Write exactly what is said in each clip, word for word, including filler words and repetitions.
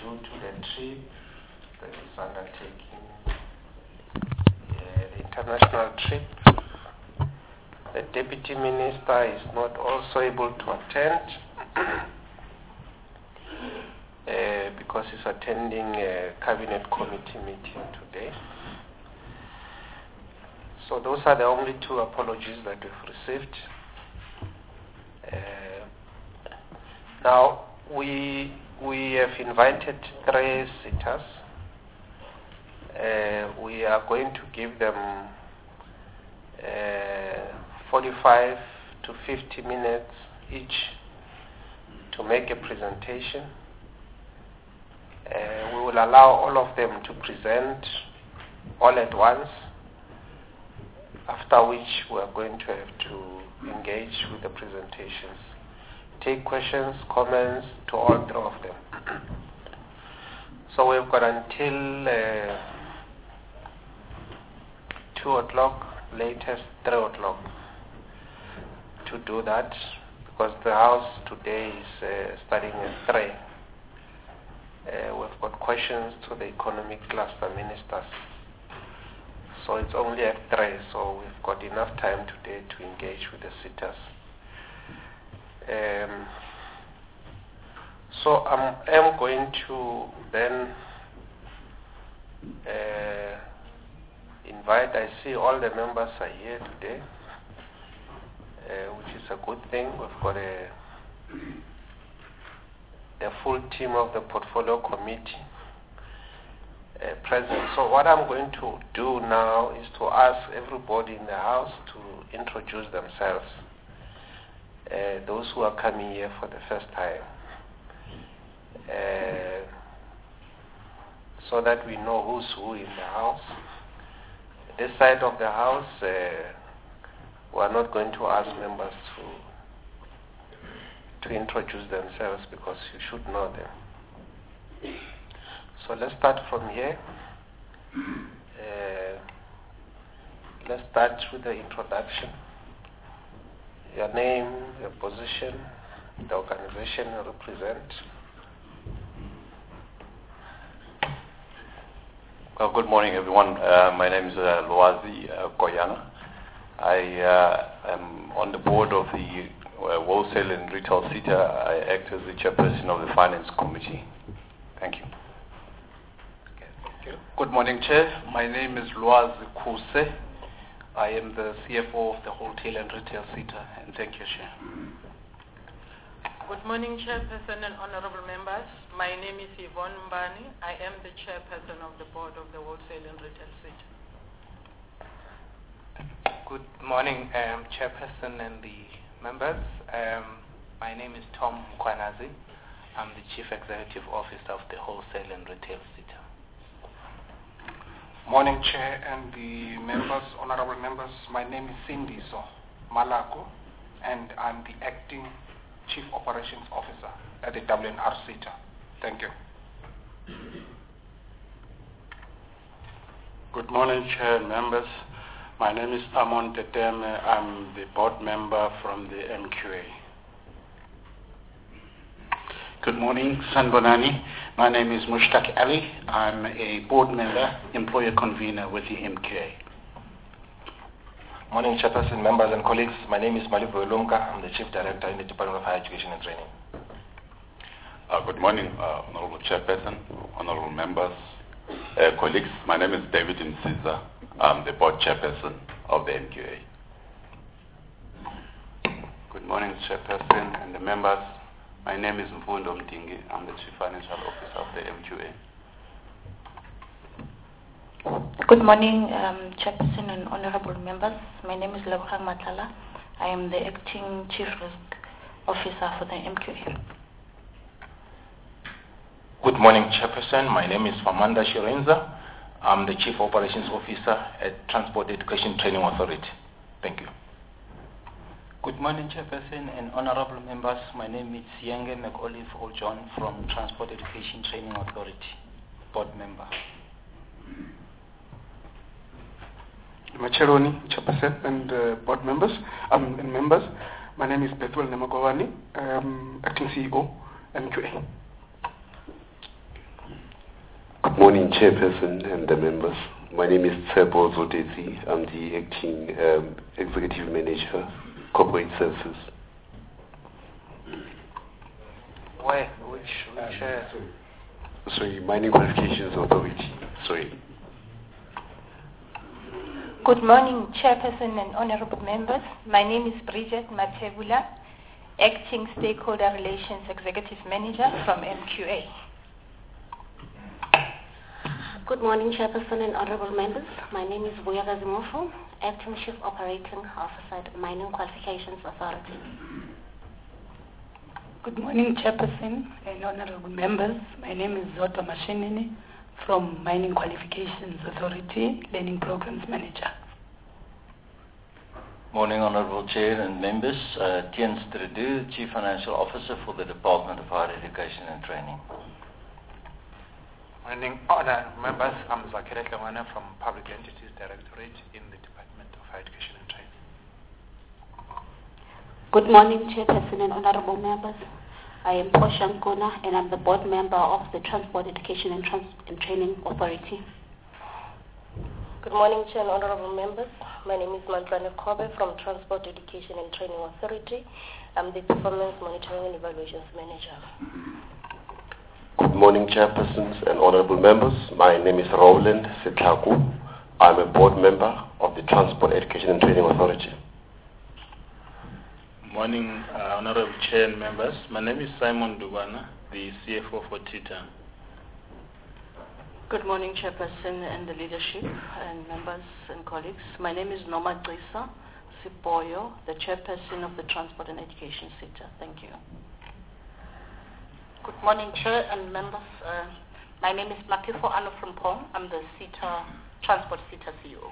due to the trip that is undertaking, uh, the international trip. The Deputy Minister is not also able to attend uh, because he's attending a Cabinet Committee meeting today. So those are the only two apologies that we've received. Uh, now, we we have invited three sitters. Uh, we are going to give them uh, forty-five to fifty minutes each to make a presentation. Uh, we will allow all of them to present all at once, after which we are going to have to engage with the presentations. Take questions, comments to all three of them. So we've got until uh, two o'clock, latest three o'clock to do that, because the House today is uh, starting at three. Uh, we've got questions to the economic cluster ministers. So it's only at three, so we've got enough time today to engage with the sitters. Um, so I'm, I'm going to then uh, invite, I see all the members are here today, uh, which is a good thing. We've got a, a full team of the Portfolio Committee uh, present. So what I'm going to do now is to ask everybody in the House to introduce themselves. Uh, those who are coming here for the first time, uh, so that we know who's who in the House. This side of the House, uh, we are not going to ask members to to introduce themselves because you should know them. So let's start from here. Uh, let's start with the introduction. Your name, your position, the organization you represent. Well, good morning, everyone. Uh, my name is uh, Loazi uh, Koyana. I uh, am on the board of the uh, Wholesale and Retail SETA. I act as the chairperson of the Finance Committee. Thank you. Okay, thank you. Good morning, Chair. My name is Loazi Kuse. I am the C F O of the Wholesale and Retail SETA, and thank you, Chair. Good morning, Chairperson and honorable members. My name is Yvonne Mbani. I am the chairperson of the board of the Wholesale and Retail SETA. Good morning, um, Chairperson and the members. Um, my name is Tom Mkwanazi. I'm the Chief Executive Officer of the Wholesale and Retail SETA. Morning, Chair and the members, honorable members. My name is Sindiso Malako, and I'm the acting Chief Operations Officer at the W N R SETA. Thank you. Good morning, Chair and members. My name is Amon Teteme. I'm the board member from the M Q A. Good morning, Sanbonani. My name is Mushtaq Ali. I'm a board member, employer convener with the M Q A. Morning, Chairperson, members and colleagues. My name is Malibu Olumka. I'm the Chief Director in the Department of Higher Education and Training. Uh, good morning, uh, Honorable Chairperson, Honorable members, uh, colleagues. My name is David Msiza. I'm the Board Chairperson of the M Q A. Good morning, Chairperson and the members. My name is Mfundo Mtingi. I'm the Chief Financial Officer of the M Q A. Good morning, um, Chairperson and honorable members. My name is Lebogang Matlala. I am the acting Chief Risk Officer for the M Q A. Good morning, Chairperson. My name is Famanda Shirenza. I'm the Chief Operations Officer at Transport Education Training Authority. Thank you. Good morning, Chairperson and honorable members. My name is Sienge McOlive Ojon from Transport Education Training Authority, board member. Macharoni, Chairperson and uh, board members um, and members. My name is Bethuel Nemagovani, um, acting C E O, M Q A. Good morning, Chairperson and the members. My name is Tshepo Zodetsi. I'm the acting um, Executive Manager, Corporate Services. Where? Which? which uh, Sorry, Mining Qualifications Authority. Sorry. Good morning, Chairperson and honorable members. My name is Bridget Matebula, Acting Stakeholder Relations Executive Manager from M Q A. Good morning, Chairperson and honorable members. My name is Vuyakazi Mofu, Acting Chief Operating Officer at Mining Qualifications Authority. Good morning, Chairperson and honorable members. My name is Zoto Mashinini from Mining Qualifications Authority, Learning Programs Manager. Morning, Honorable Chair and members. Uh, Tian Stredu, Chief Financial Officer for the Department of Higher Education and Training. Morning, honored members. I'm Zakira Kamana from Public Entities Directorate in the Department of Higher Education and Training. Good morning, Chairperson and honorable members. I am Portia Nkuna and I'm the board member of the Transport Education and, Trans and Training Authority. Good morning, Chair and honorable members. My name is Mantrana Kobe from Transport Education and Training Authority. I'm the Performance Monitoring and Evaluations Manager. Good morning, Chairpersons and honorable members. My name is Roland Setlaku. I'm a board member of the Transport Education and Training Authority. Morning, uh, honorable chair and members. My name is Simon Dubana, the C F O for TITA. Good morning, Chairperson and the leadership and members and colleagues. My name is Noma Grisa Sipoyo, the Chairperson of the Transport and Education Sector. Thank you. Good morning, Chair and members. Uh, my name is Makifo Anofrumpong. I'm the CETA, Transport CETA C E O.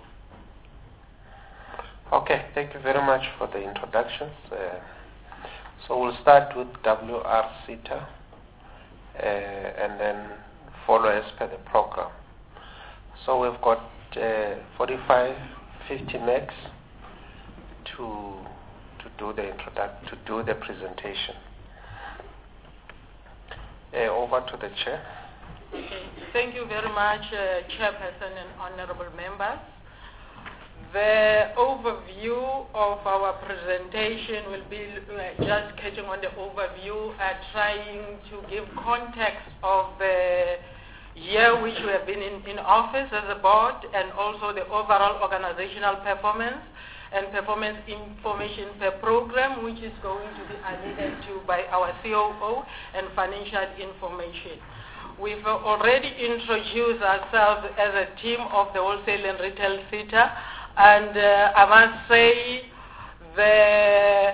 Okay, thank you very much for the introductions. Uh, so we'll start with W R CETA uh, and then follow as per the program. So we've got uh, forty-five, fifty max to to do the introduct to do the presentation. Uh, over to the chair. Okay. Thank you very much, uh, Chairperson and honorable members. The overview of our presentation will be uh, just catching on the overview, uh, trying to give context of the year which we have been in, in office as a board, and also the overall organizational performance and performance information per program, which is going to be alluded to by our C O O, and financial information. We've already introduced ourselves as a team of the Wholesale and Retail CETA, and uh, I must say the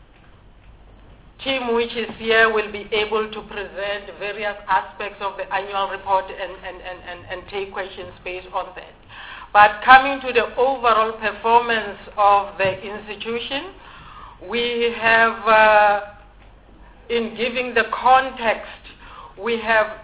team which is here will be able to present various aspects of the annual report and, and, and, and, and take questions based on that. But coming to the overall performance of the institution, we have, uh, in giving the context, we have,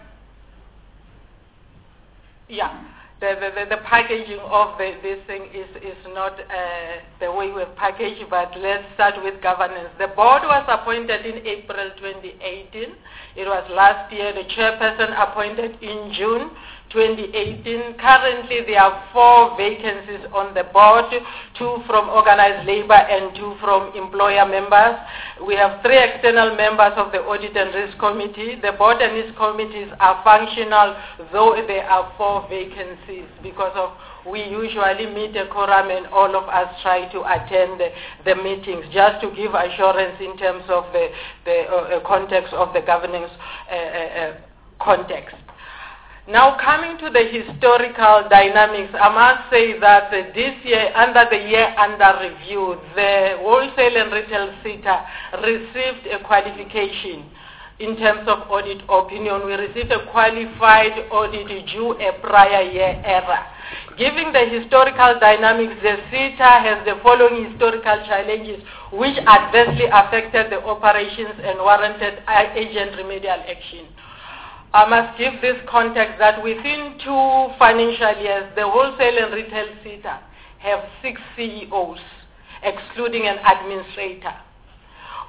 yeah, the, the, the packaging of the, this thing is, is not uh, the way we've packaged, but let's start with governance. The board was appointed in April twenty eighteen. It was last year. The chairperson appointed in June twenty eighteen. Currently, there are four vacancies on the board, two from organized labor and two from employer members. We have three external members of the Audit and Risk Committee. The board and its committees are functional, though there are four vacancies because of we usually meet a quorum and all of us try to attend the, the meetings, just to give assurance in terms of the, the uh, context of the governance uh, uh, context. Now, coming to the historical dynamics, I must say that uh, this year, under the year under review, the Wholesale and Retail CETA received a qualification in terms of audit opinion. We received a qualified audit due a prior year error. Given the historical dynamics, the CETA has the following historical challenges which adversely affected the operations and warranted agent remedial action. I must give this context that within two financial years, the Wholesale and Retail CETA have six C E Os, excluding an administrator.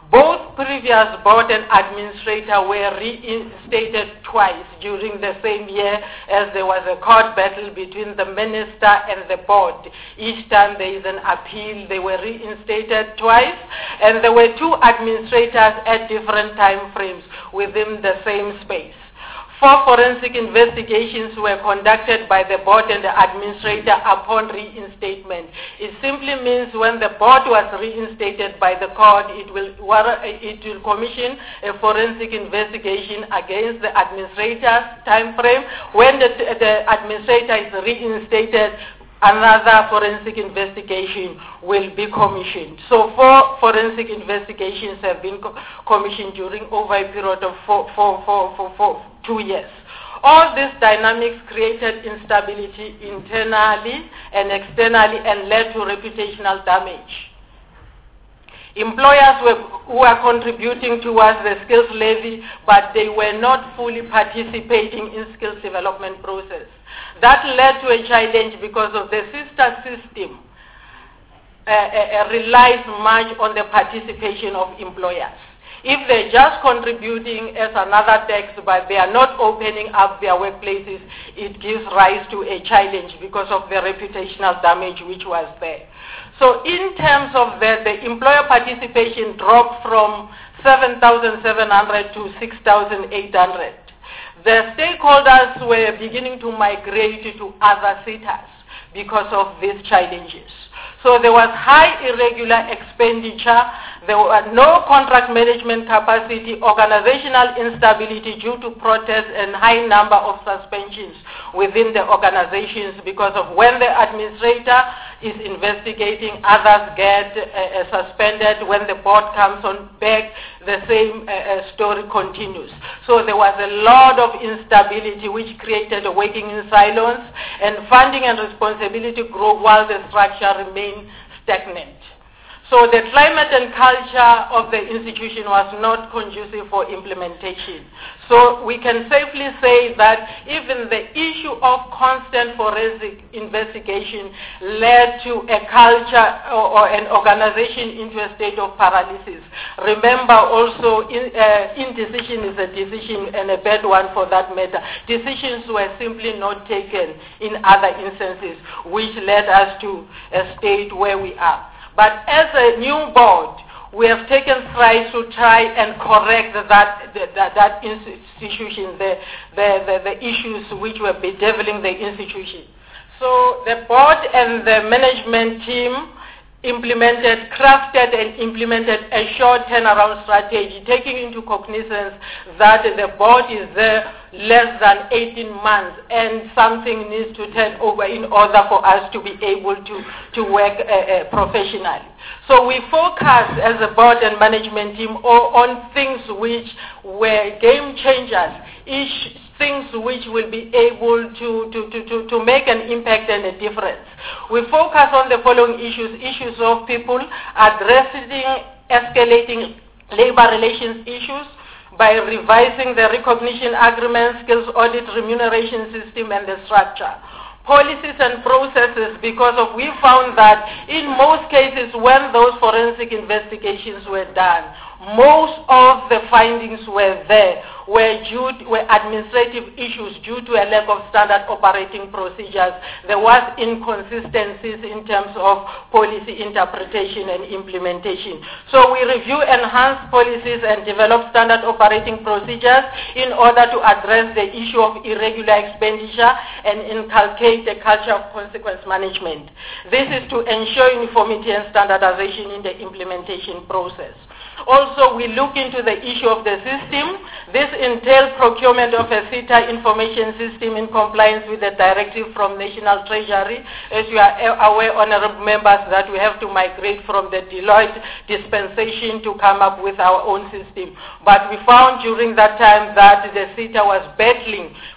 Both previous board and administrator were reinstated twice during the same year, as there was a court battle between the minister and the board. Each time there is an appeal, they were reinstated twice, and there were two administrators at different time frames within the same space. Four forensic investigations were conducted by the board and the administrator upon reinstatement. It simply means when the board was reinstated by the court, it will, it will commission a forensic investigation against the administrator's time frame. When the, the administrator is reinstated, another forensic investigation will be commissioned. So four forensic investigations have been co commissioned during over a period of four, four, four, four, four, two years. All these dynamics created instability internally and externally and led to reputational damage. Employers were, who were contributing towards the skills levy, but they were not fully participating in skills development process. That led to a challenge because of the sister system uh, uh, relies much on the participation of employers. If they're just contributing as another tax, but they are not opening up their workplaces, it gives rise to a challenge because of the reputational damage which was there. So in terms of that, the employer participation dropped from seven thousand seven hundred to six thousand eight hundred. The stakeholders were beginning to migrate to other sectors because of these challenges. So there was high irregular expenditure, there were no contract management capacity, organizational instability due to protests, and high number of suspensions within the organizations because of when the administrator is investigating, others get uh, suspended. When the board comes on back, the same uh, story continues. So there was a lot of instability which created a working in silence, and funding and responsibility grow while the structure remained stagnant. So the climate and culture of the institution was not conducive for implementation. So we can safely say that even the issue of constant forensic investigation led to a culture or, or an organization into a state of paralysis. Remember also, in, uh, indecision is a decision, and a bad one for that matter. Decisions were simply not taken in other instances, which led us to a state where we are. But as a new board, we have taken strides to try and correct that, that, that institution, the, the, the, the issues which were bedeviling the institution. So the board and the management team implemented, crafted and implemented a short turnaround strategy, taking into cognizance that the board is there less than eighteen months and something needs to turn over in order for us to be able to, to work uh, uh, professionally. So we focused as a board and management team on things which were game changers, each things which will be able to, to, to, to, to make an impact and a difference. We focus on the following issues: issues of people, addressing escalating labor relations issues by revising the recognition agreement, skills audit, remuneration system, and the structure. Policies and processes, because of we found that in most cases when those forensic investigations were done, most of the findings were there, were due to, were administrative issues due to a lack of standard operating procedures. There was inconsistencies in terms of policy interpretation and implementation. So we review enhanced policies and develop standard operating procedures in order to address the issue of irregular expenditure and inculcate a culture of consequence management. This is to ensure uniformity and standardization in the implementation process. Also, we look into the issue of the system. This entails procurement of a SETA information system in compliance with the directive from National Treasury. As you are aware, honorable members, that we have to migrate from the Deloitte dispensation to come up with our own system. But we found during that time that the SETA was battling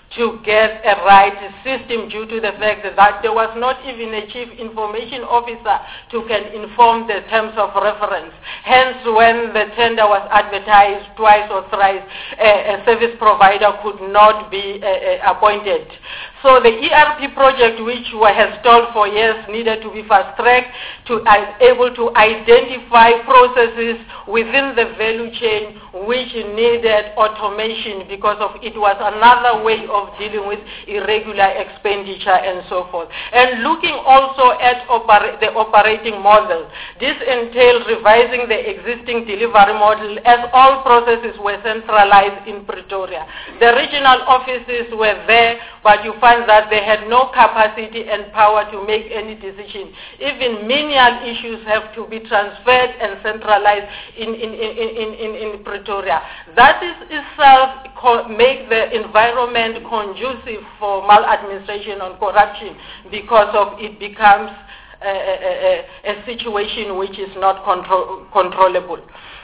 to get a right system due to the fact that there was not even a chief information officer to can inform the terms of reference. Hence, when the tender was advertised twice or thrice, a, a service provider could not be uh, uh, appointed. So the E R P project, which has stalled for years, needed to be fast-tracked to be uh, able to identify processes within the value chain which needed automation, because of it was another way of dealing with irregular expenditure and so forth. And looking also at oper the operating model, this entailed revising the existing delivery model, as all processes were centralized in Pretoria. The regional offices were there, but you find that they had no capacity and power to make any decision. Even menial issues have to be transferred and centralized in, in, in, in, in, in Pretoria. That is itself make the environment conducive for maladministration and corruption, because of it becomes a, a, a, a situation which is not control, controllable.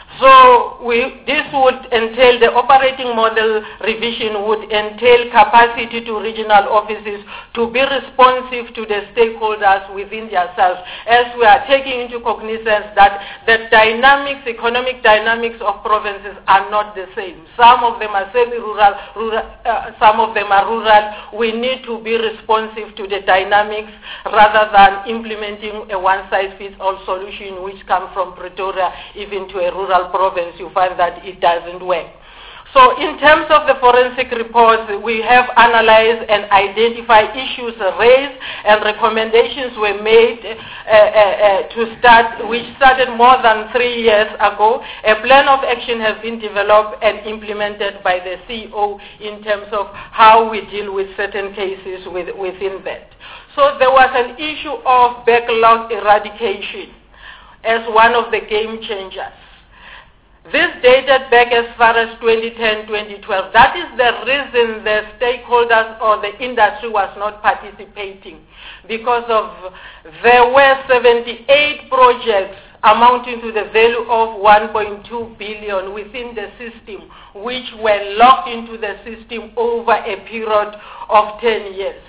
So we, this would entail, the operating model revision would entail capacity to regional offices to be responsive to the stakeholders within themselves, as we are taking into cognizance that the dynamics, economic dynamics of provinces are not the same. Some of them are semi-rural, rural, uh, some of them are rural. We need to be responsive to the dynamics rather than implementing a one-size-fits-all solution which comes from Pretoria even to a rural province. You find that it doesn't work. So in terms of the forensic reports, we have analyzed and identified issues raised, and recommendations were made uh, uh, uh, to start, which started more than three years ago. A plan of action has been developed and implemented by the C E O in terms of how we deal with certain cases with, within that. So there was an issue of backlog eradication as one of the game changers. This dated back as far as twenty ten, twenty twelve. That is the reason the stakeholders or the industry was not participating, because of there were seventy-eight projects amounting to the value of one point two billion within the system, which were locked into the system over a period of ten years.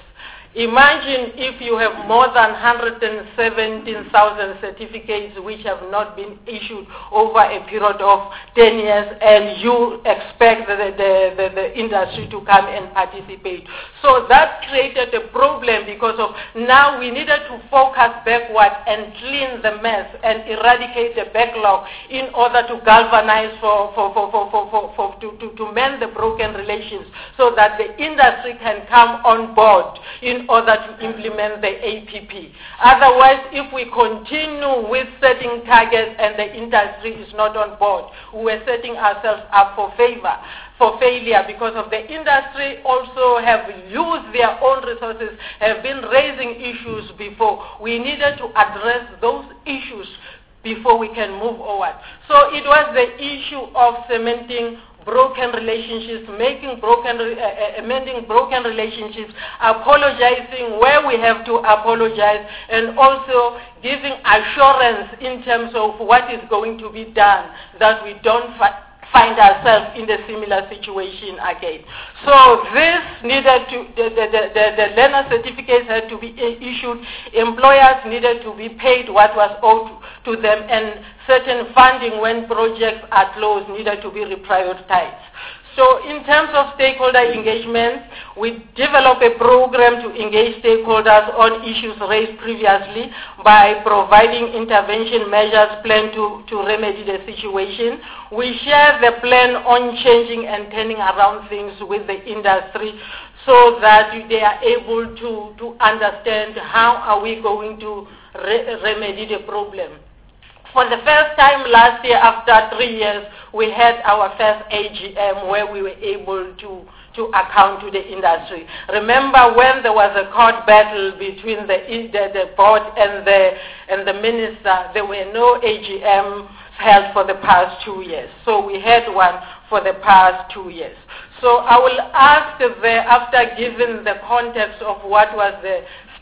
Imagine if you have more than one hundred seventeen thousand certificates which have not been issued over a period of ten years, and you expect the, the, the, the industry to come and participate. So that created a problem, because of now we needed to focus backward and clean the mess and eradicate the backlog in order to galvanize for, for, for, for, for, for, for to, to, to mend the broken relations, so that the industry can come on board in order to implement the A P P. Otherwise, if we continue with setting targets and the industry is not on board, we are setting ourselves up for favor, for failure, because of the industry also have used their own resources, have been raising issues before. We needed to address those issues before we can move forward. So it was the issue of cementing broken relationships, making broken, uh, amending broken relationships, apologizing where we have to apologize, and also giving assurance in terms of what is going to be done, that we don't fi find ourselves in the similar situation again. So this needed to, the, the, the, the learner certificates had to be issued, employers needed to be paid what was owed to them, and certain funding when projects are closed needed to be reprioritized. So in terms of stakeholder engagement, we develop a program to engage stakeholders on issues raised previously by providing intervention measures planned to, to remedy the situation. We share the plan on changing and turning around things with the industry, so that they are able to, to understand how are we going to re remedy the problem. For the first time last year, after three years, we had our first A G M where we were able to, to account to the industry. Remember when there was a court battle between the, the, the board and the, and the minister, there were no A G M held for the past two years. So we had one for the past two years. So I will ask the, after giving the context of what was the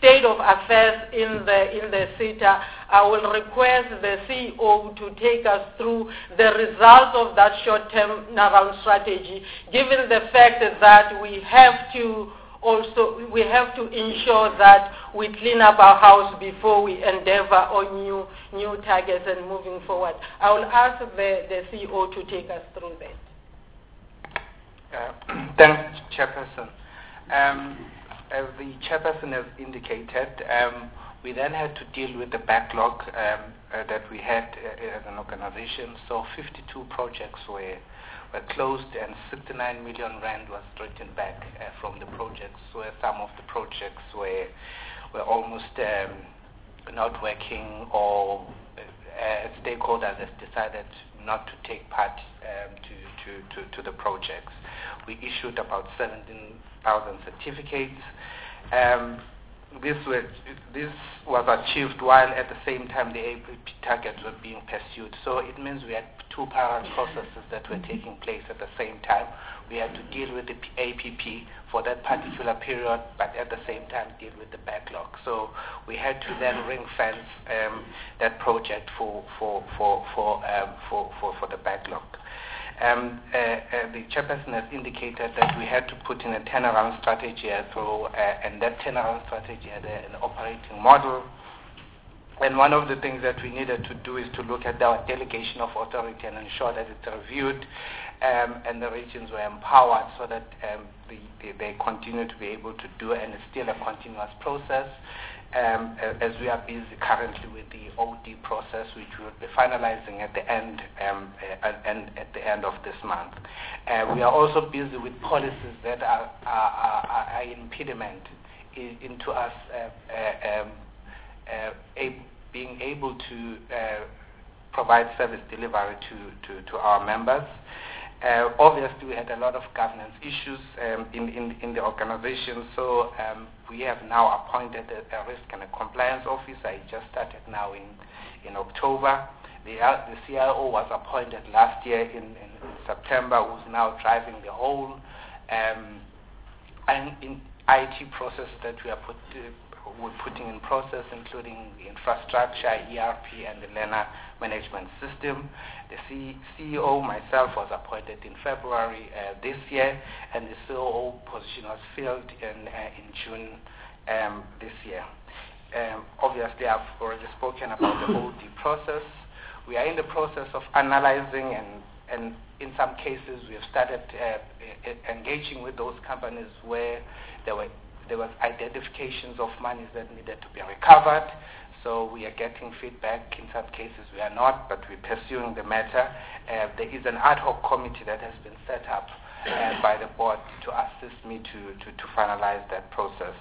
state of affairs in the in the SETA, I will request the C E O to take us through the results of that short-term turnaround strategy, given the fact that we have to also we have to ensure that we clean up our house before we endeavor on new new targets and moving forward. I will ask the, the C E O to take us through that. Uh, thanks, Chairperson. Um, as the Chairperson has indicated, um, we then had to deal with the backlog um, uh, that we had uh, as an organization. So fifty-two projects were were closed and sixty-nine million rand was written back uh, from the projects, where some of the projects were were almost um, not working, or uh, stakeholders have decided not to take part um, to, to, to, to the projects. We issued about seventeen thousand certificates. Um, This, were, this was achieved while at the same time the A P P targets were being pursued. So it means we had two parallel processes that were taking place at the same time. We had to deal with the A P P for that particular period, but at the same time deal with the backlog. So we had to then ring fence um, that project for for for for, um, for for for the backlog. Um, uh, uh, the chairperson has indicated that we had to put in a turnaround strategy as well, uh, and that turnaround strategy had a, an operating model. And one of the things that we needed to do is to look at our delegation of authority and ensure that it's reviewed um, and the regions were empowered so that um, the, the, they continue to be able to do, and it's still a continuous process. Um, as we are busy currently with the O D process, which we will be finalizing at the end um, uh, and at the end of this month. Uh, we are also busy with policies that are, are, are, are impediment in, into us uh, uh, um, uh, a, being able to uh, provide service delivery to, to, to our members. Uh, obviously, we had a lot of governance issues um, in, in, in the organization, so um, we have now appointed a, a risk and a compliance officer. It just started now in, in October. The, uh, the C I O was appointed last year in, in, in September, who's now driving the whole um, and in I T process that we are put, uh, we're putting in process, including the infrastructure, E R P, and the learner management system. The C E O, myself, was appointed in February uh, this year, and the C O O position was filled in, uh, in June um, this year. Um, obviously, I've already spoken about the O D process. We are in the process of analyzing, and, and in some cases, we have started uh, engaging with those companies where there were there was identifications of monies that needed to be recovered. So we are getting feedback. In some cases we are not, but we're pursuing the matter. Uh, there is an ad hoc committee that has been set up uh, by the board to assist me to, to, to finalize that process.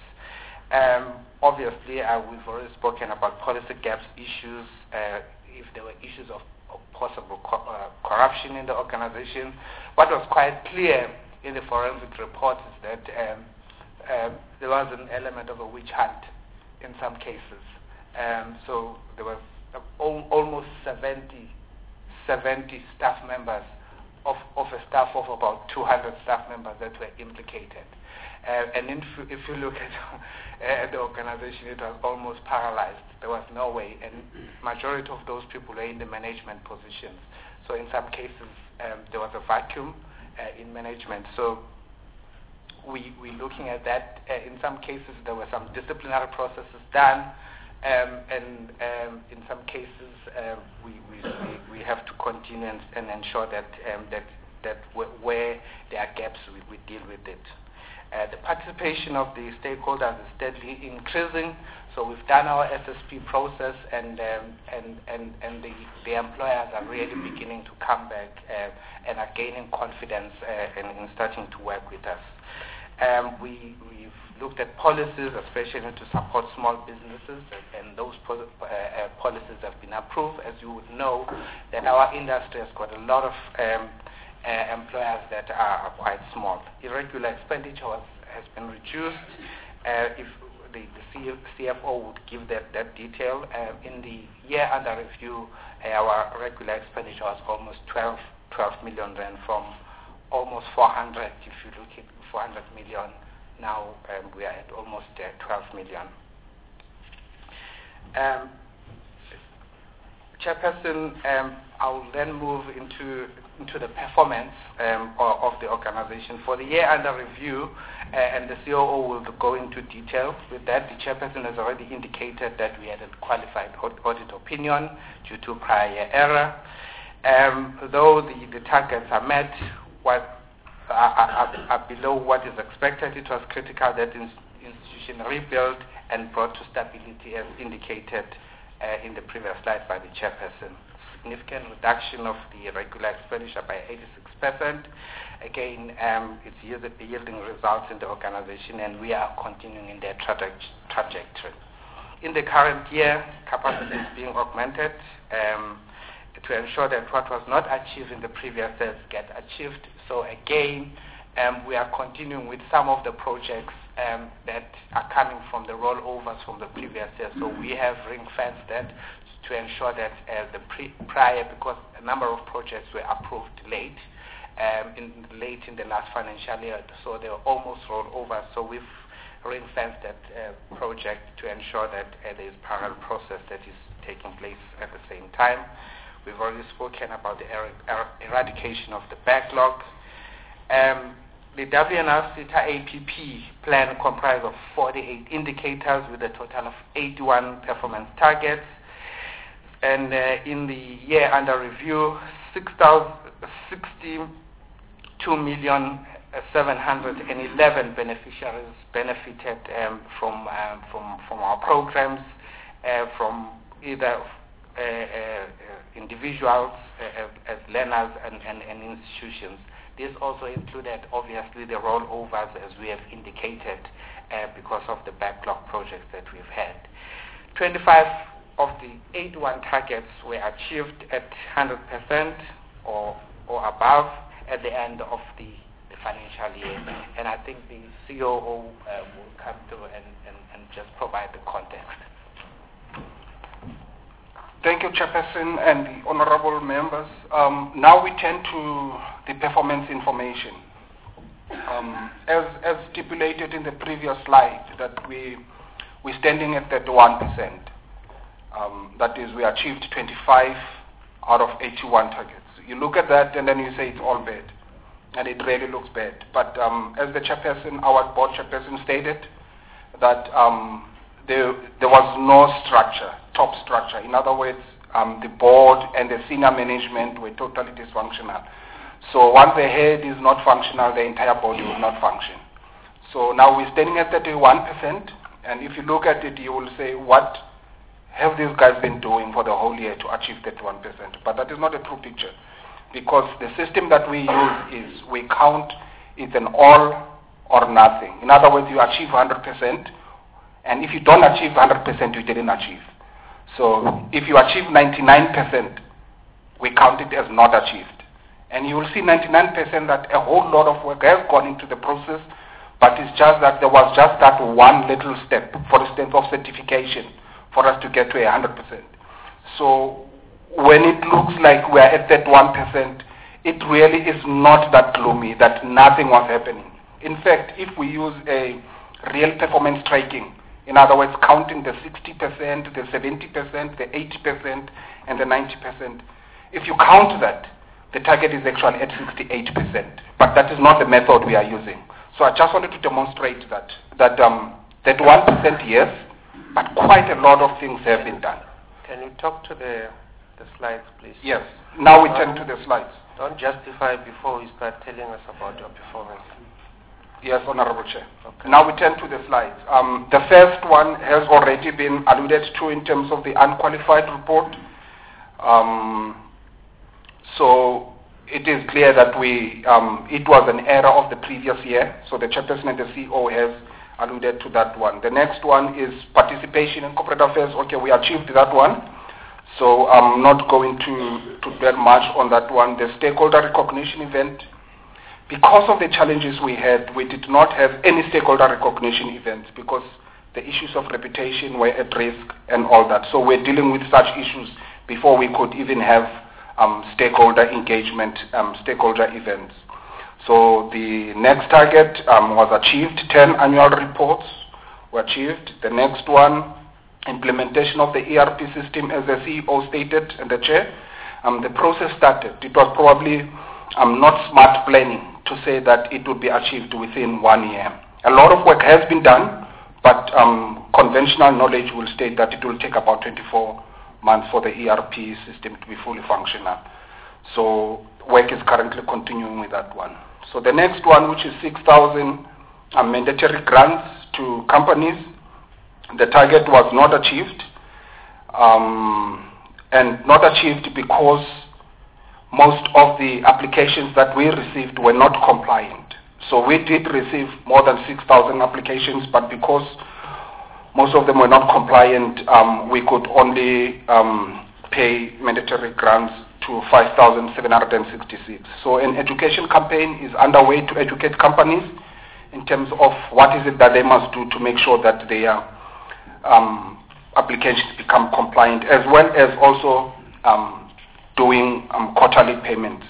Um, obviously, uh, we've already spoken about policy gaps issues, uh, if there were issues of, of possible co uh, corruption in the organization. What was quite clear in the forensic report is that um, Um, there was an element of a witch hunt in some cases. Um, so there was uh, al almost seventy, seventy staff members of, of a staff of about two hundred staff members that were implicated. Uh, and if, if you look at uh, the organization, it was almost paralyzed. There was no way, and majority of those people were in the management positions. So in some cases, um, there was a vacuum uh, in management. So We, we're looking at that. Uh, in some cases, there were some disciplinary processes done, um, and um, in some cases, uh, we, we, we have to continue and, and ensure that um, that that w where there are gaps, we, we deal with it. Uh, the participation of the stakeholders is steadily increasing. So we've done our S S P process, and um, and and and the, the employers are really beginning to come back uh, and are gaining confidence uh, in, in starting to work with us. Um, we, we've looked at policies, especially to support small businesses, and, and those po uh, uh, policies have been approved. As you would know, that our industry has got a lot of um, uh, employers that are, are quite small. Irregular expenditure has, has been reduced. Uh, if the, the C F O would give that, that detail. Um, in the year under review, uh, our regular expenditure was almost twelve million rand from almost four hundred. If you look at four hundred million, now um, we are at almost uh, twelve million. Um, Chairperson, um, I'll then move into into the performance um, of, of the organization. For the year under review, uh, and the C O O will go into detail with that. The Chairperson has already indicated that we had a qualified audit opinion due to prior year error. Um, though the, the targets are met, what are, are, are below what is expected, it was critical that the institution rebuilt and brought to stability as indicated uh, in the previous slide by the Chairperson. Significant reduction of the regular expenditure by eighty-six percent. Again, um, it's yielding results in the organization, and we are continuing in their traje trajectory. In the current year, capacity is being augmented um, to ensure that what was not achieved in the previous years get achieved. So again, um, we are continuing with some of the projects um, that are coming from the rollovers from the previous year. So we have ring-fenced that to ensure that uh, the pre prior, because a number of projects were approved late, um, in, late in the last financial year, so they were almost rolled over. So we've ring-fenced that uh, project to ensure that uh, there is parallel process that is taking place at the same time. We've already spoken about the er er eradication of the backlog. Um, the W N R SETA A P P plan comprises of forty-eight indicators with a total of eighty-one performance targets. And uh, in the year under review, sixty-two million seven hundred eleven beneficiaries benefited um, from, um, from, from our programs, uh, from either uh, uh, individuals uh, as learners and, and, and institutions. This also included, obviously, the rollovers, as we have indicated, uh, because of the backlog projects that we've had. twenty-five of the eighty-one targets were achieved at one hundred percent or, or above at the end of the, the financial year. And I think the C O O uh, will come through and, and, and just provide the context. Thank you, Chairperson and the honorable members. Um, now we turn to the performance information. Um, as, as stipulated in the previous slide, that we, we're standing at thirty-one percent. Um, that is, we achieved twenty-five out of eighty-one targets. You look at that and then you say it's all bad. And it really looks bad. But um, as the chairperson, our board chairperson stated, that um, there, there was no structure, top structure. In other words, um, the board and the senior management were totally dysfunctional. So once the head is not functional, the entire body will not function. So now we're standing at thirty-one percent. And if you look at it, you will say, what have these guys been doing for the whole year to achieve thirty-one percent? But that is not a true picture, because the system that we use is we count it's an all or nothing. In other words, you achieve one hundred percent, and if you don't achieve one hundred percent, you didn't achieve. So if you achieve ninety-nine percent, we count it as not achieved. And you will see ninety-nine percent that a whole lot of work has gone into the process, but it's just that there was just that one little step, for instance, of certification, for us to get to one hundred percent. So when it looks like we are at that one percent, it really is not that gloomy, that nothing was happening. In fact, if we use a real performance tracking, in other words, counting the sixty percent, the seventy percent, the eighty percent, and the ninety percent, if you count that, the target is actually at sixty-eight percent. But that is not the method we are using. So I just wanted to demonstrate that, that, um, that one percent, yes, but quite a lot of things have been done. Can you talk to the, the slides, please? Yes. Now we turn to the slides. Don't justify before you start telling us about your performance. Yes, Honorable Chair. Okay. Now we turn to the slides. Um, the first one has already been alluded to in terms of the unqualified report. Um, so it is clear that we, um, it was an error of the previous year. So the chairperson and the C E O has alluded to that one. The next one is participation in corporate affairs. Okay, we achieved that one. So I'm not going to, to dwell much on that one. The stakeholder recognition event, because of the challenges we had, we did not have any stakeholder recognition events because the issues of reputation were at risk and all that. So we're dealing with such issues before we could even have um, stakeholder engagement, um, stakeholder events. So the next target um, was achieved, ten annual reports were achieved. The next one, implementation of the E R P system, as the C E O stated and the chair, um, the process started. It was probably um, not smart planning to say that it would be achieved within one year. A lot of work has been done, but um, conventional knowledge will state that it will take about twenty-four months for the E R P system to be fully functional. So work is currently continuing with that one. So the next one, which is six thousand uh, mandatory grants to companies, the target was not achieved, um, and not achieved because most of the applications that we received were not compliant. So we did receive more than six thousand applications, but because most of them were not compliant, um, we could only um, pay mandatory grants to five thousand seven hundred sixty-six. So an education campaign is underway to educate companies in terms of what is it that they must do to make sure that their um, applications become compliant, as well as also um, doing um, quarterly payments.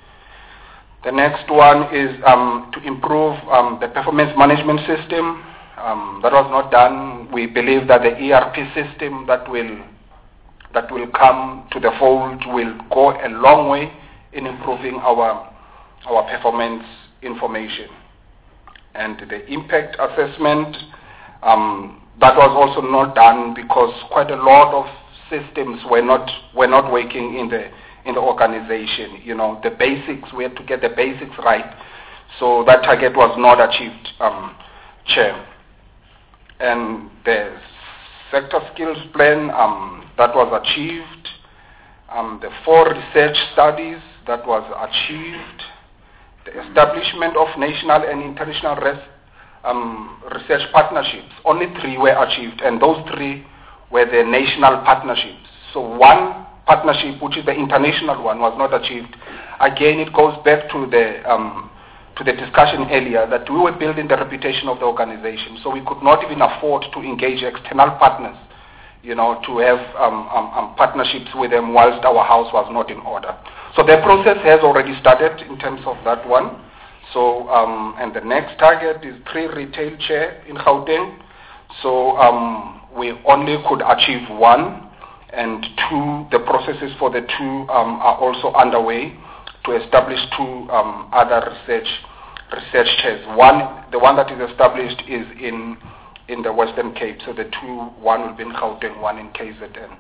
The next one is um, to improve um, the performance management system. Um, that was not done. We believe that the E R P system that will that will come to the fold will go a long way in improving our our performance information. And the impact assessment, um, that was also not done because quite a lot of systems were not were not working in the in the organization. You know, the basics, we had to get the basics right. So that target was not achieved, um, Chair. And the sector skills plan, um, that was achieved. Um, the four research studies, that was achieved. The establishment of national and international res, um, research partnerships, only three were achieved, and those three were the national partnerships. So one partnership, which is the international one, was not achieved. Again, it goes back to the um, to the discussion earlier that we were building the reputation of the organization, so we could not even afford to engage external partners, you know, to have um, um, um, partnerships with them whilst our house was not in order. So the process has already started in terms of that one. So, um, and the next target is three retail chair in Gauteng. So um, we only could achieve one, and two, the processes for the two um, are also underway to establish two um, other research research chairs. One, the one that is established is in in the Western Cape. So the two, one will be in Gauteng, one in K Z N.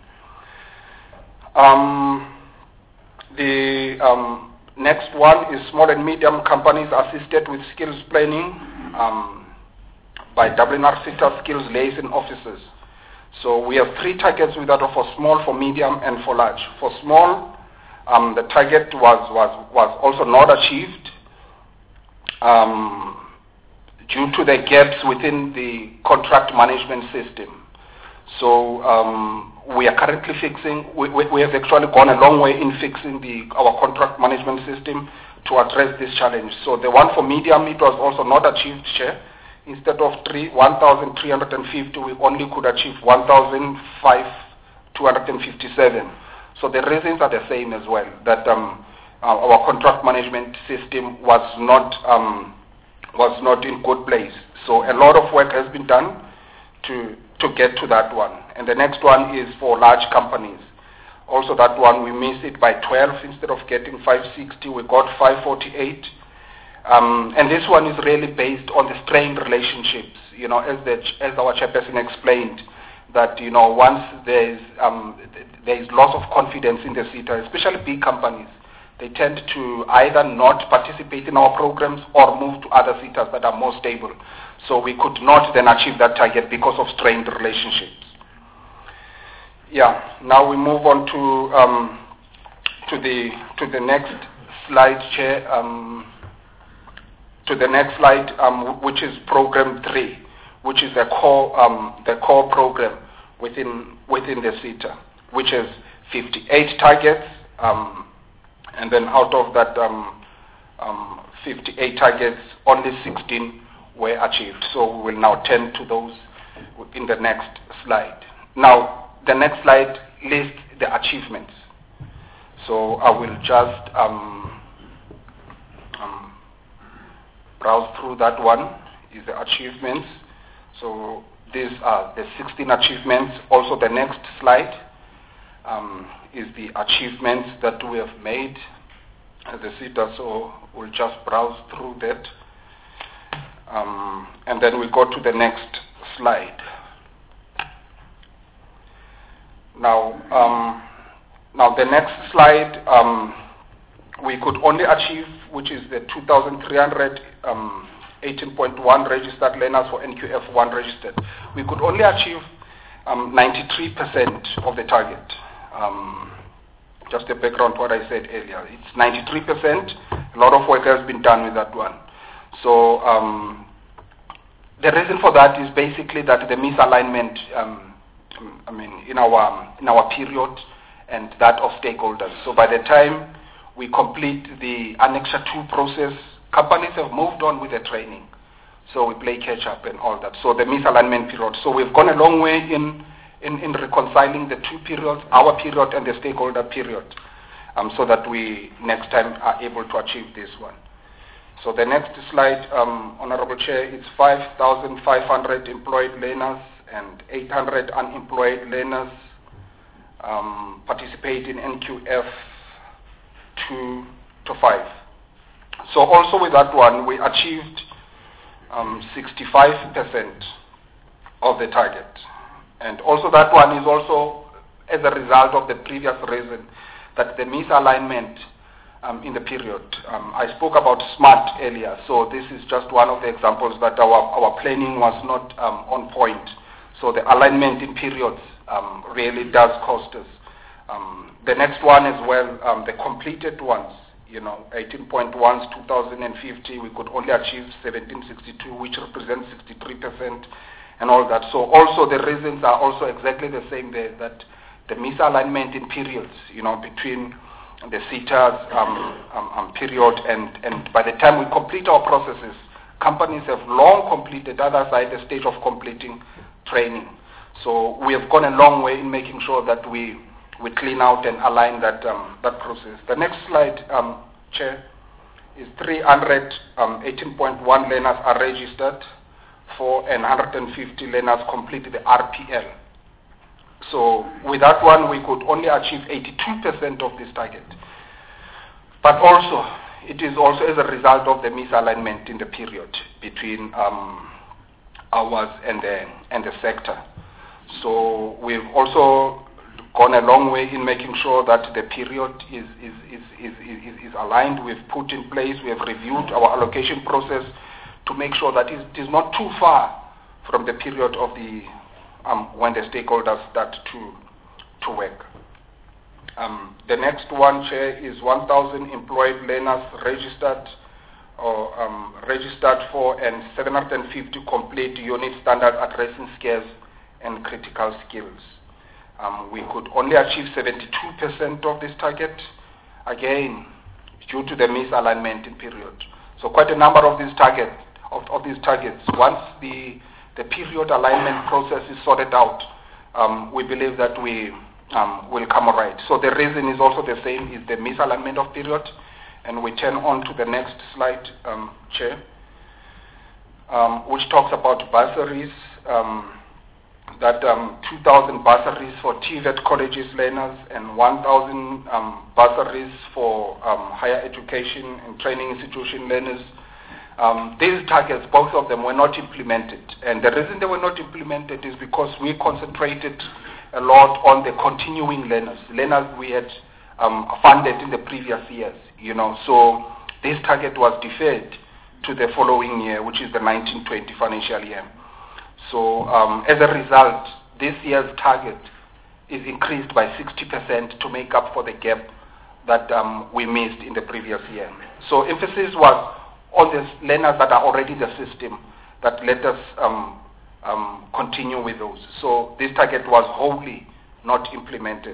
Um, the um, next one is small and medium companies assisted with skills planning um, by W N R SETA skills liaison officers. So we have three targets with that for small, for medium, and for large. For small, um, the target was, was, was also not achieved um, due to the gaps within the contract management system. So um, we are currently fixing, we, we, we have actually gone a long way in fixing the, our contract management system to address this challenge. So the one for medium, it was also not achieved, Chair. Instead of one thousand three hundred fifty, we only could achieve one thousand two hundred fifty-seven. So the reasons are the same as well, that um, our contract management system was not um, was not in good place. So a lot of work has been done to to get to that one. And the next one is for large companies. Also that one, we missed it by twelve. Instead of getting five sixty, we got five forty-eight. Um, and this one is really based on the strained relationships, you know, as, the, as our chairperson explained, that, you know, once there is, um, there is loss of confidence in the SETA, especially big companies, they tend to either not participate in our programs or move to other SETAs that are more stable. So we could not then achieve that target because of strained relationships. Yeah, now we move on to, um, to, the, to the next slide, Chair. Um, to the next slide, um, which is program three, which is the core, um, the core program within within the SETA, which is fifty-eight targets, um, and then out of that um, um, fifty-eight targets, only sixteen were achieved. So we will now turn to those in the next slide. Now, the next slide lists the achievements. So I will just um, um, browse through that one, is the achievements. So these are the sixteen achievements. Also the next slide um, is the achievements that we have made as a SETA, so we'll just browse through that. Um, and then we go to the next slide. Now, um, now the next slide, um, we could only achieve, which is the two thousand three hundred eighteen point one registered learners for N Q F one registered. We could only achieve um, ninety-three percent of the target. Um, just a background to what I said earlier. It's ninety-three percent. A lot of work has been done with that one. So um, the reason for that is basically that the misalignment, um, I mean, in our in our period and that of stakeholders. So by the time we complete the Annexure two process, companies have moved on with the training. So we play catch up and all that. So the misalignment period. So we've gone a long way in, in, in reconciling the two periods, our period and the stakeholder period, um, so that we next time are able to achieve this one. So the next slide, um, Honorable Chair, it's five thousand five hundred employed learners and eight hundred unemployed learners um, participate in N Q F two to five. So also with that one, we achieved um, sixty-five percent of the target. And also that one is also as a result of the previous reason that the misalignment um, in the period. Um, I spoke about SMART earlier, so this is just one of the examples that our, our planning was not um, on point. So the alignment in periods um, really does cost us. Um, the next one as well, um, the completed ones, you know, eighteen point one's two thousand fifty, we could only achieve seventeen sixty-two, which represents sixty-three percent and all that. So also the reasons are also exactly the same there, that the misalignment in periods, you know, between the SETA's um, um, um, period and, and by the time we complete our processes, companies have long completed, other side, the stage of completing training. So we have gone a long way in making sure that we we clean out and align that um, that process. The next slide, um, Chair, is three hundred eighteen point one learners are registered for and one hundred fifty learners complete the R P L. So with that one, we could only achieve eighty-two percent of this target. But also, it is also as a result of the misalignment in the period between um, ours and the, and the sector. So we've also gone a long way in making sure that the period is, is, is, is, is, is aligned. We've put in place, we have reviewed our allocation process to make sure that it is not too far from the period of the um, when the stakeholders start to, to work. Um, the next one, Chair, is one thousand employed learners registered or um, registered for and seven hundred fifty complete unit standard addressing skills and critical skills. Um, we could only achieve seventy-two percent of this target, again, due to the misalignment in period. So quite a number of these targets, of, of these targets, once the, the period alignment process is sorted out, um, we believe that we um, will come right. So the reason is also the same, is the misalignment of period. And we turn on to the next slide, um, Chair, um, which talks about bursaries. Um, that um, two thousand bursaries for T VET colleges learners and one thousand um, bursaries for um, higher education and training institution learners. Um, these targets, both of them, were not implemented. And the reason they were not implemented is because we concentrated a lot on the continuing learners, learners we had um, funded in the previous years, you know. So this target was deferred to the following year, which is the nineteen twenty financial year. So um, as a result, this year's target is increased by sixty percent to make up for the gap that um, we missed in the previous year. So emphasis was on the learners that are already in the system, that let us um, um, continue with those. So this target was wholly not implemented.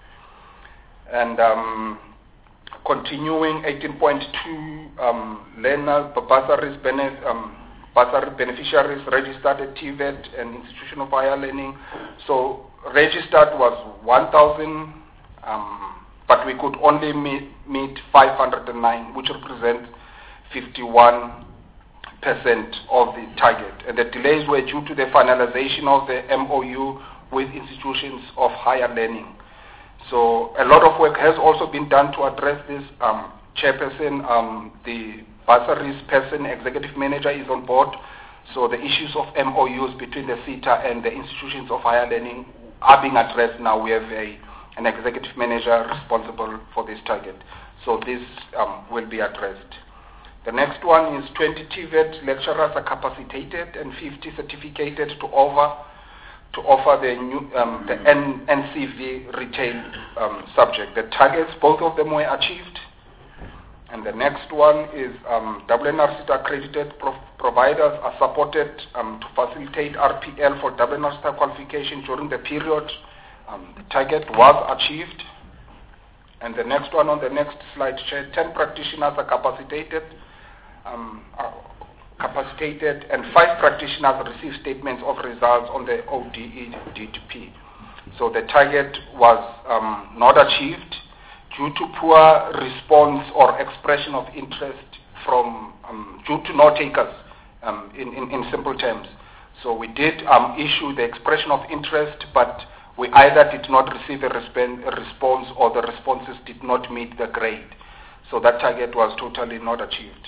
And um, continuing eighteen point two um, learners, bursaries, benef um, bursary beneficiaries registered at T VET and Institution of Higher Learning. So registered was one thousand, um, but we could only meet, meet five hundred nine, which represents fifty-one percent of the target. And the delays were due to the finalization of the M O U with institutions of higher learning. So a lot of work has also been done to address this. Um, Chairperson, um, the bursaries person, executive manager is on board. So the issues of M O Us between the SETA and the institutions of higher learning are being addressed now. We have a, an executive manager responsible for this target. So this um, will be addressed. The next one is twenty T V E T lecturers are capacitated and fifty certificated to over to offer the new um, the N C V retail um, subject. The targets, both of them were achieved. And the next one is um, W N R SETA accredited pro providers are supported um, to facilitate R P L for W N R SETA qualification during the period. Um, the target was achieved. And the next one on the next slide, Chair, ten practitioners are capacitated, um, are capacitated, and five practitioners received statements of results on the O D E D P. So the target was um, not achieved due to poor response or expression of interest from, um, due to no takers, um, in, in, in simple terms. So we did um, issue the expression of interest, but we either did not receive a, a response or the responses did not meet the grade. So that target was totally not achieved.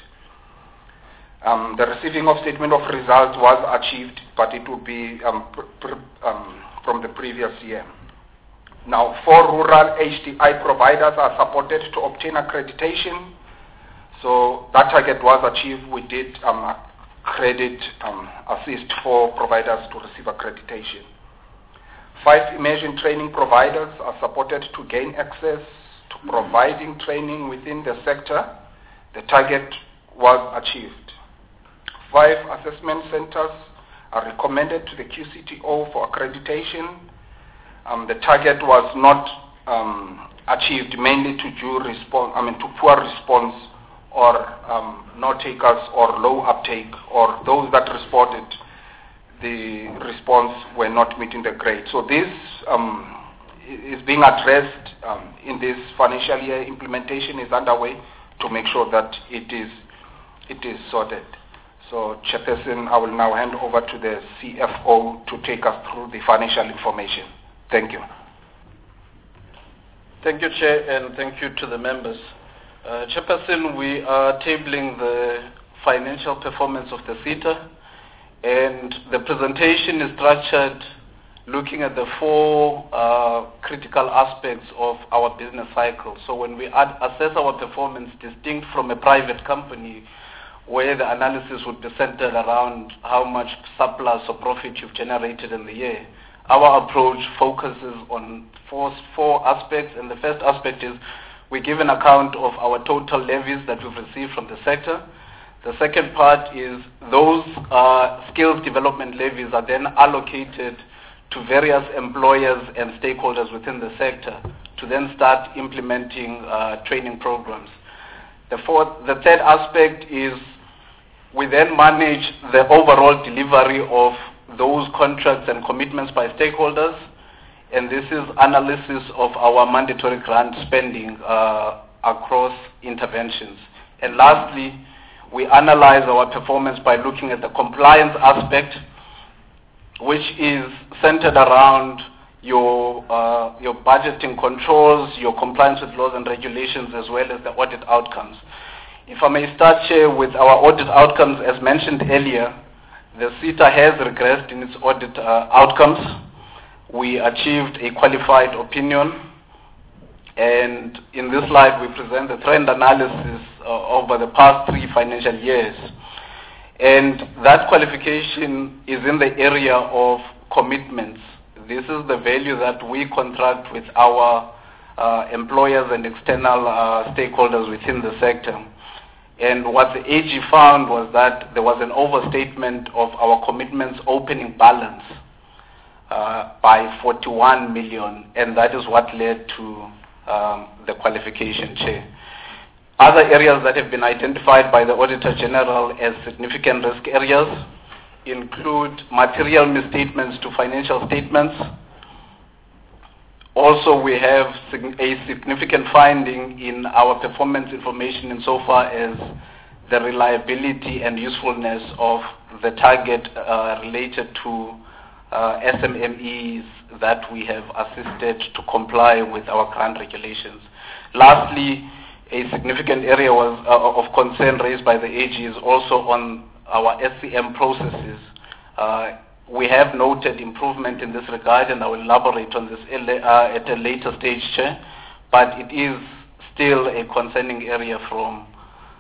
Um, the receiving of statement of results was achieved, but it would be um, pr pr um, from the previous year. Now, four rural H D I providers are supported to obtain accreditation. So that target was achieved. We did um, credit um, assist for providers to receive accreditation. Five immersion training providers are supported to gain access to providing training within the sector. The target was achieved. Five assessment centers are recommended to the Q C T O for accreditation. Um, the target was not um, achieved mainly to due response, I mean to poor response or um, no takers or low uptake, or those that responded, the response were not meeting the grade. So this um, is being addressed um, in this financial year. Implementation is underway to make sure that it is it is sorted. So, Chairperson, I will now hand over to the C F O to take us through the financial information. Thank you. Thank you, Chair, and thank you to the members. Uh, Chairperson, we are tabling the financial performance of the SETA, and the presentation is structured looking at the four uh, critical aspects of our business cycle. So when we ad assess our performance distinct from a private company, where the analysis would be centered around how much surplus or profit you've generated in the year, our approach focuses on four, four aspects. And the first aspect is we give an account of our total levies that we've received from the sector. The second part is those uh, skills development levies are then allocated to various employers and stakeholders within the sector to then start implementing uh, training programs. The, fourth, the third aspect is we then manage the overall delivery of those contracts and commitments by stakeholders, and this is analysis of our mandatory grant spending uh, across interventions. And lastly, we analyze our performance by looking at the compliance aspect, which is centered around your, uh, your budgeting controls, your compliance with laws and regulations, as well as the audit outcomes. If I may start, Chair, with our audit outcomes. As mentioned earlier, the SETA has regressed in its audit uh, outcomes. We achieved a qualified opinion, and in this slide we present the trend analysis uh, over the past three financial years. And that qualification is in the area of commitments. This is the value that we contract with our uh, employers and external uh, stakeholders within the sector. And what the A G found was that there was an overstatement of our commitments opening balance uh, by forty-one million, and that is what led to um, the qualification, Chair. Other areas that have been identified by the Auditor General as significant risk areas include material misstatements to financial statements. Also, we have a significant finding in our performance information insofar as the reliability and usefulness of the target uh, related to uh, S M M Es that we have assisted to comply with our grant regulations. Lastly, a significant area was, uh, of concern raised by the A G is also on our S C M processes. Uh, we have noted improvement in this regard, and I will elaborate on this uh, at a later stage, Chair, but it is still a concerning area from,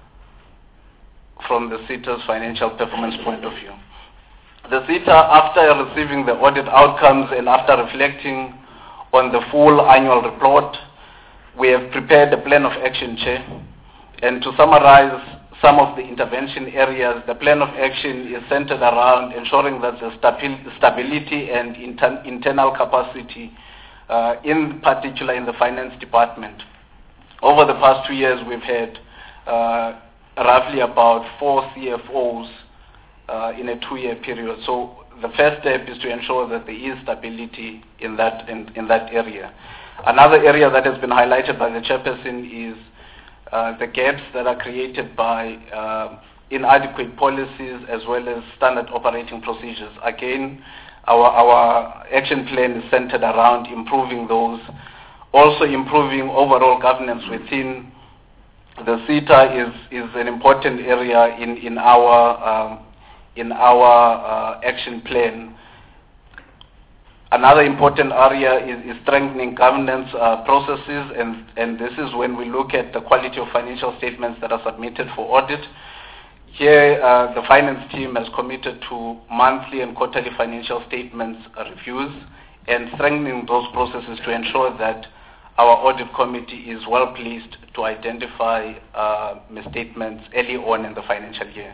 from the SETA's financial performance point of view. The SETA, after receiving the audit outcomes and after reflecting on the full annual report, we have prepared a plan of action, Chair. And to summarize some of the intervention areas, the plan of action is centered around ensuring that the stabi- stability and inter- internal capacity, uh, in particular in the finance department. Over the past two years, we've had uh, roughly about four C F Os uh, in a two-year period. So the first step is to ensure that there is stability in that in, in that area. Another area that has been highlighted by the chairperson is uh, the gaps that are created by uh, inadequate policies as well as standard operating procedures. Again, our, our action plan is centered around improving those, also improving overall governance within the SETA is, is an important area in, in our, um, in our uh, action plan. Another important area is, is strengthening governance uh, processes, and, and this is when we look at the quality of financial statements that are submitted for audit. Here, uh, the finance team has committed to monthly and quarterly financial statements uh, reviews and strengthening those processes to ensure that our audit committee is well pleased to identify uh, misstatements early on in the financial year.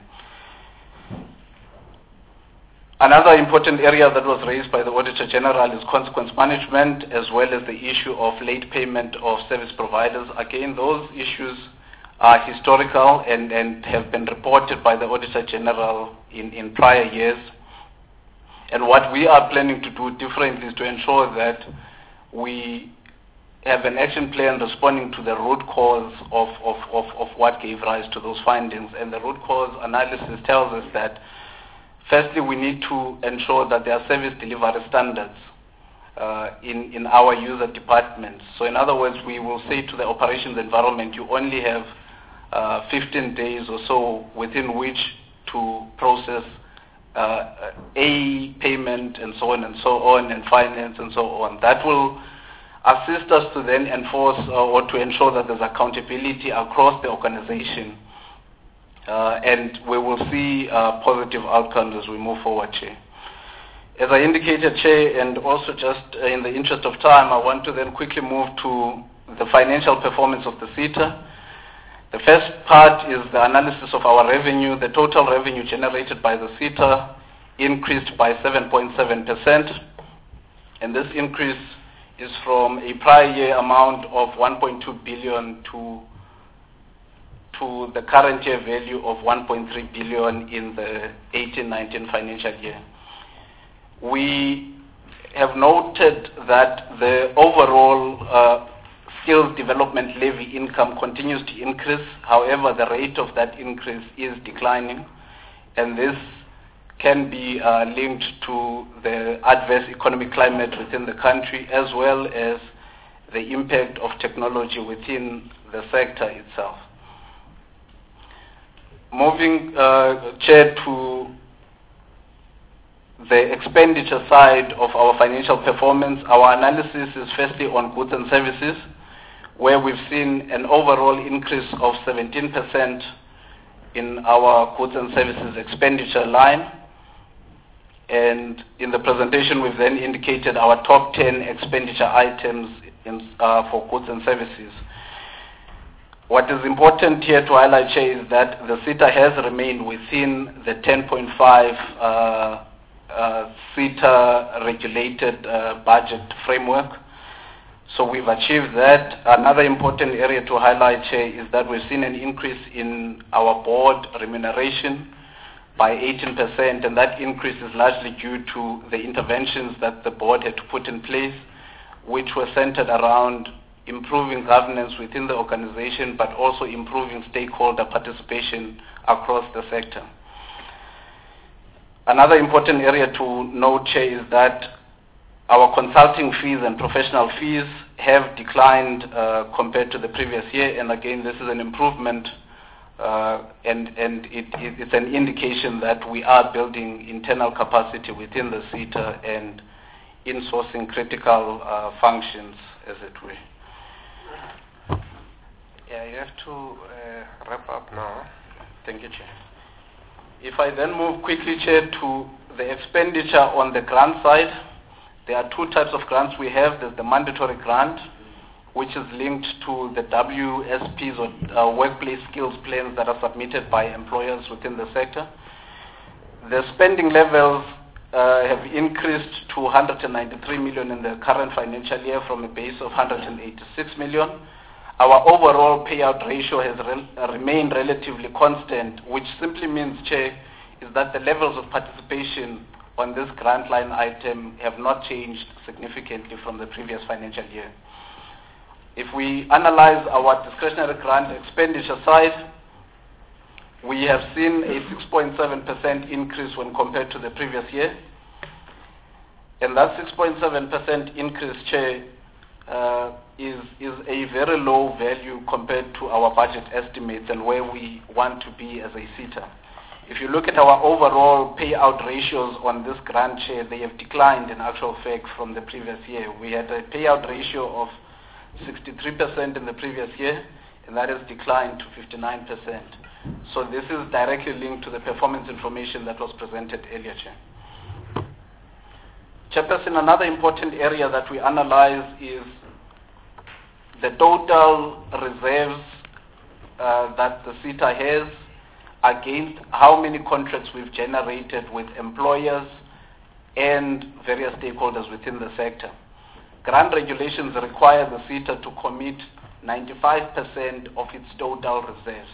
Another important area that was raised by the Auditor General is consequence management, as well as the issue of late payment of service providers. Again, those issues are historical and, and have been reported by the Auditor General in, in prior years. And what we are planning to do differently is to ensure that we have an action plan responding to the root cause of, of, of, of what gave rise to those findings. And the root cause analysis tells us that firstly, we need to ensure that there are service delivery standards uh, in, in our user departments. So in other words, we will say to the operations environment, you only have uh, fifteen days or so within which to process uh, a payment and so on and so on, and finance and so on. That will assist us to then enforce uh, or to ensure that there's accountability across the organization. Uh, and we will see uh, positive outcomes as we move forward, Chair. As I indicated, Chair, and also just uh, in the interest of time, I want to then quickly move to the financial performance of the SETA. The first part is the analysis of our revenue. The total revenue generated by the SETA increased by seven point seven percent, and this increase is from a prior year amount of one point two billion to to the current year value of one point three billion in the eighteen nineteen financial year. We have noted that the overall uh, skills development levy income continues to increase. However, the rate of that increase is declining, and this can be uh, linked to the adverse economic climate within the country, as well as the impact of technology within the sector itself. Moving, uh, Chair, to the expenditure side of our financial performance, our analysis is firstly on goods and services, where we've seen an overall increase of seventeen percent in our goods and services expenditure line. And in the presentation, we've then indicated our top ten expenditure items in, uh, for goods and services. What is important here to highlight, Chair, is that the SETA has remained within the ten point five uh, uh, SETA regulated uh, budget framework. So we've achieved that. Another important area to highlight, Chair, is that we've seen an increase in our board remuneration by eighteen percent, and that increase is largely due to the interventions that the board had to put in place, which were centered around improving governance within the organization, but also improving stakeholder participation across the sector. Another important area to note, Chair, is that our consulting fees and professional fees have declined uh, compared to the previous year, and again, this is an improvement, uh, and, and it, it, it's an indication that we are building internal capacity within the SETA and insourcing critical uh, functions, as it were. Yeah, you have to uh, wrap up now. Thank you, Chair. If I then move quickly, Chair, to the expenditure on the grant side, there are two types of grants we have. There's the mandatory grant, which is linked to the W S Ps or uh, workplace skills plans that are submitted by employers within the sector. The spending levels uh, have increased to one hundred ninety-three million in the current financial year from a base of one hundred eighty-six million. Our overall payout ratio has re uh, remained relatively constant, which simply means, Chair, is that the levels of participation on this grant line item have not changed significantly from the previous financial year. If we analyze our discretionary grant expenditure side, we have seen a six point seven percent increase when compared to the previous year. And that six point seven percent increase, Chair, uh, is, is a very low value compared to our budget estimates and where we want to be as a SETA. If you look at our overall payout ratios on this grant, Chair, they have declined in actual fact from the previous year. We had a payout ratio of sixty-three percent in the previous year, and that has declined to fifty-nine percent. So this is directly linked to the performance information that was presented earlier, Chair. Chairperson, another important area that we analyze is the total reserves uh, that the SETA has against how many contracts we've generated with employers and various stakeholders within the sector. Grant regulations require the SETA to commit ninety-five percent of its total reserves.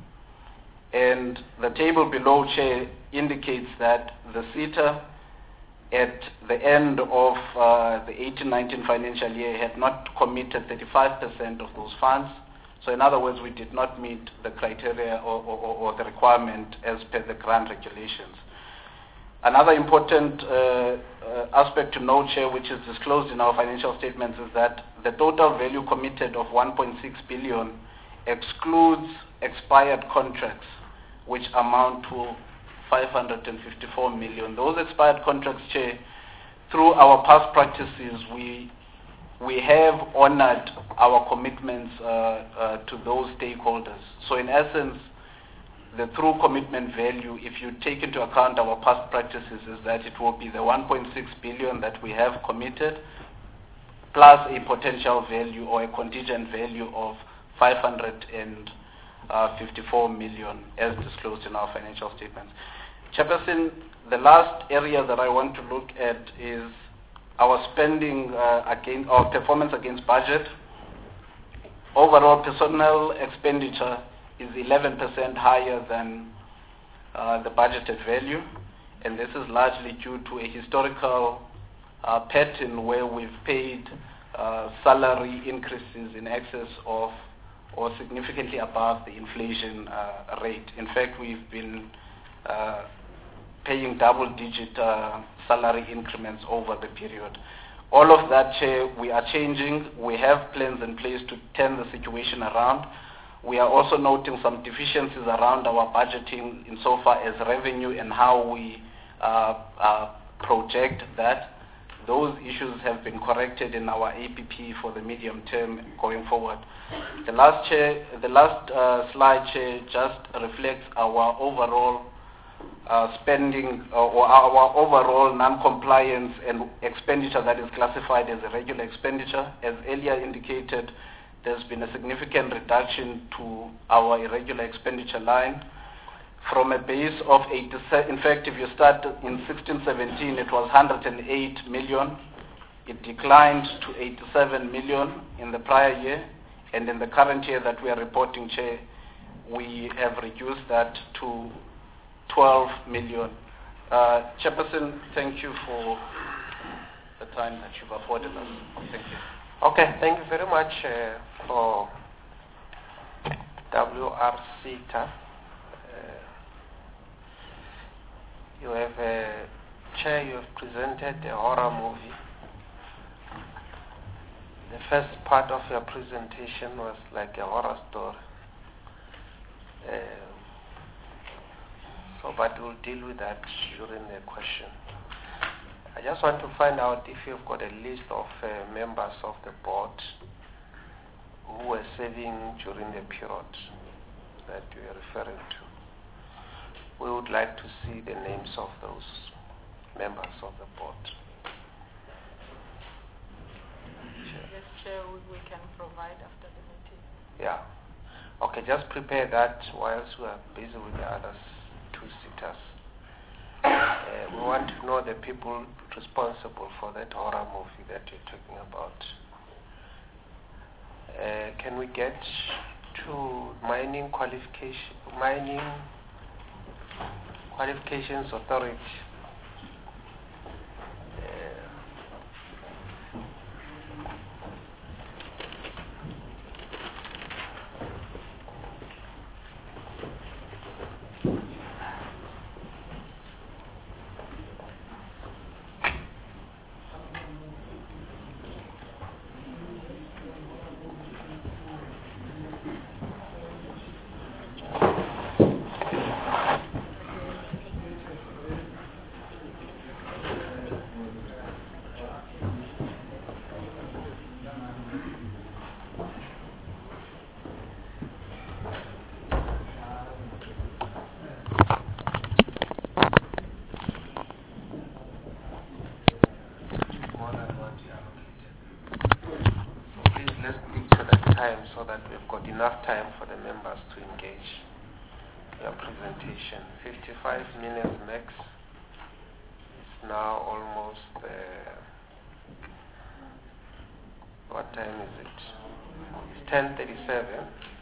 And the table below, Chair, indicates that the SETA at the end of uh, the eighteen nineteen financial year had not committed thirty-five percent of those funds. So in other words, we did not meet the criteria or, or, or the requirement as per the grant regulations. Another important uh, uh, aspect to note, Chair, which is disclosed in our financial statements, is that the total value committed of one point six billion excludes expired contracts, which amount to five hundred fifty-four million. Those expired contracts, Chair, through our past practices, we we have honored our commitments uh, uh, to those stakeholders. So in essence, the true commitment value, if you take into account our past practices, is that it will be the one point six billion that we have committed, plus a potential value or a contingent value of five hundred fifty-four million, as disclosed in our financial statements. Chairperson, the last area that I want to look at is our spending uh, against, our performance against budget. Overall personnel expenditure is eleven percent higher than uh, the budgeted value, and this is largely due to a historical uh, pattern where we've paid uh, salary increases in excess of or significantly above the inflation uh, rate. In fact, we've been uh, paying double-digit uh, salary increments over the period. All of that, Chair, we are changing. We have plans in place to turn the situation around. We are also noting some deficiencies around our budgeting insofar as revenue and how we uh, uh, project that. Those issues have been corrected in our A P P for the medium term going forward. The last, Chair, the last uh, slide, Chair, just reflects our overall uh, spending uh, or our overall non-compliance and expenditure that is classified as a regular expenditure. As earlier indicated, there's been a significant reduction to our irregular expenditure line from a base of eighty-seven. In fact, if you start in sixteen seventeen, it was one hundred eight million. It declined to eighty-seven million in the prior year, and in the current year that we are reporting, Chair, we have reduced that to twelve million. Uh, Chairperson, thank you for the time that you've afforded us. Thank you. Okay, thank you very much uh, for W R CETA. Uh, you have a chair, you have presented a horror movie. The first part of your presentation was like a horror story. Uh, so, but we'll deal with that during the question. I just want to find out if you've got a list of uh, members of the board who were serving during the period that you are referring to. We would like to see the names of those members of the board. Yes, Chair, we can provide after the meeting. Yeah. Okay, just prepare that whilst we are busy with the other two sitters. Uh, we want to know the people responsible for that horror movie that you're talking about. Uh, can we get to mining qualification, mining qualifications authority? So that we've got enough time for the members to engage your presentation. fifty-five minutes max. It's now almost, uh, what time is it? It's ten thirty-seven.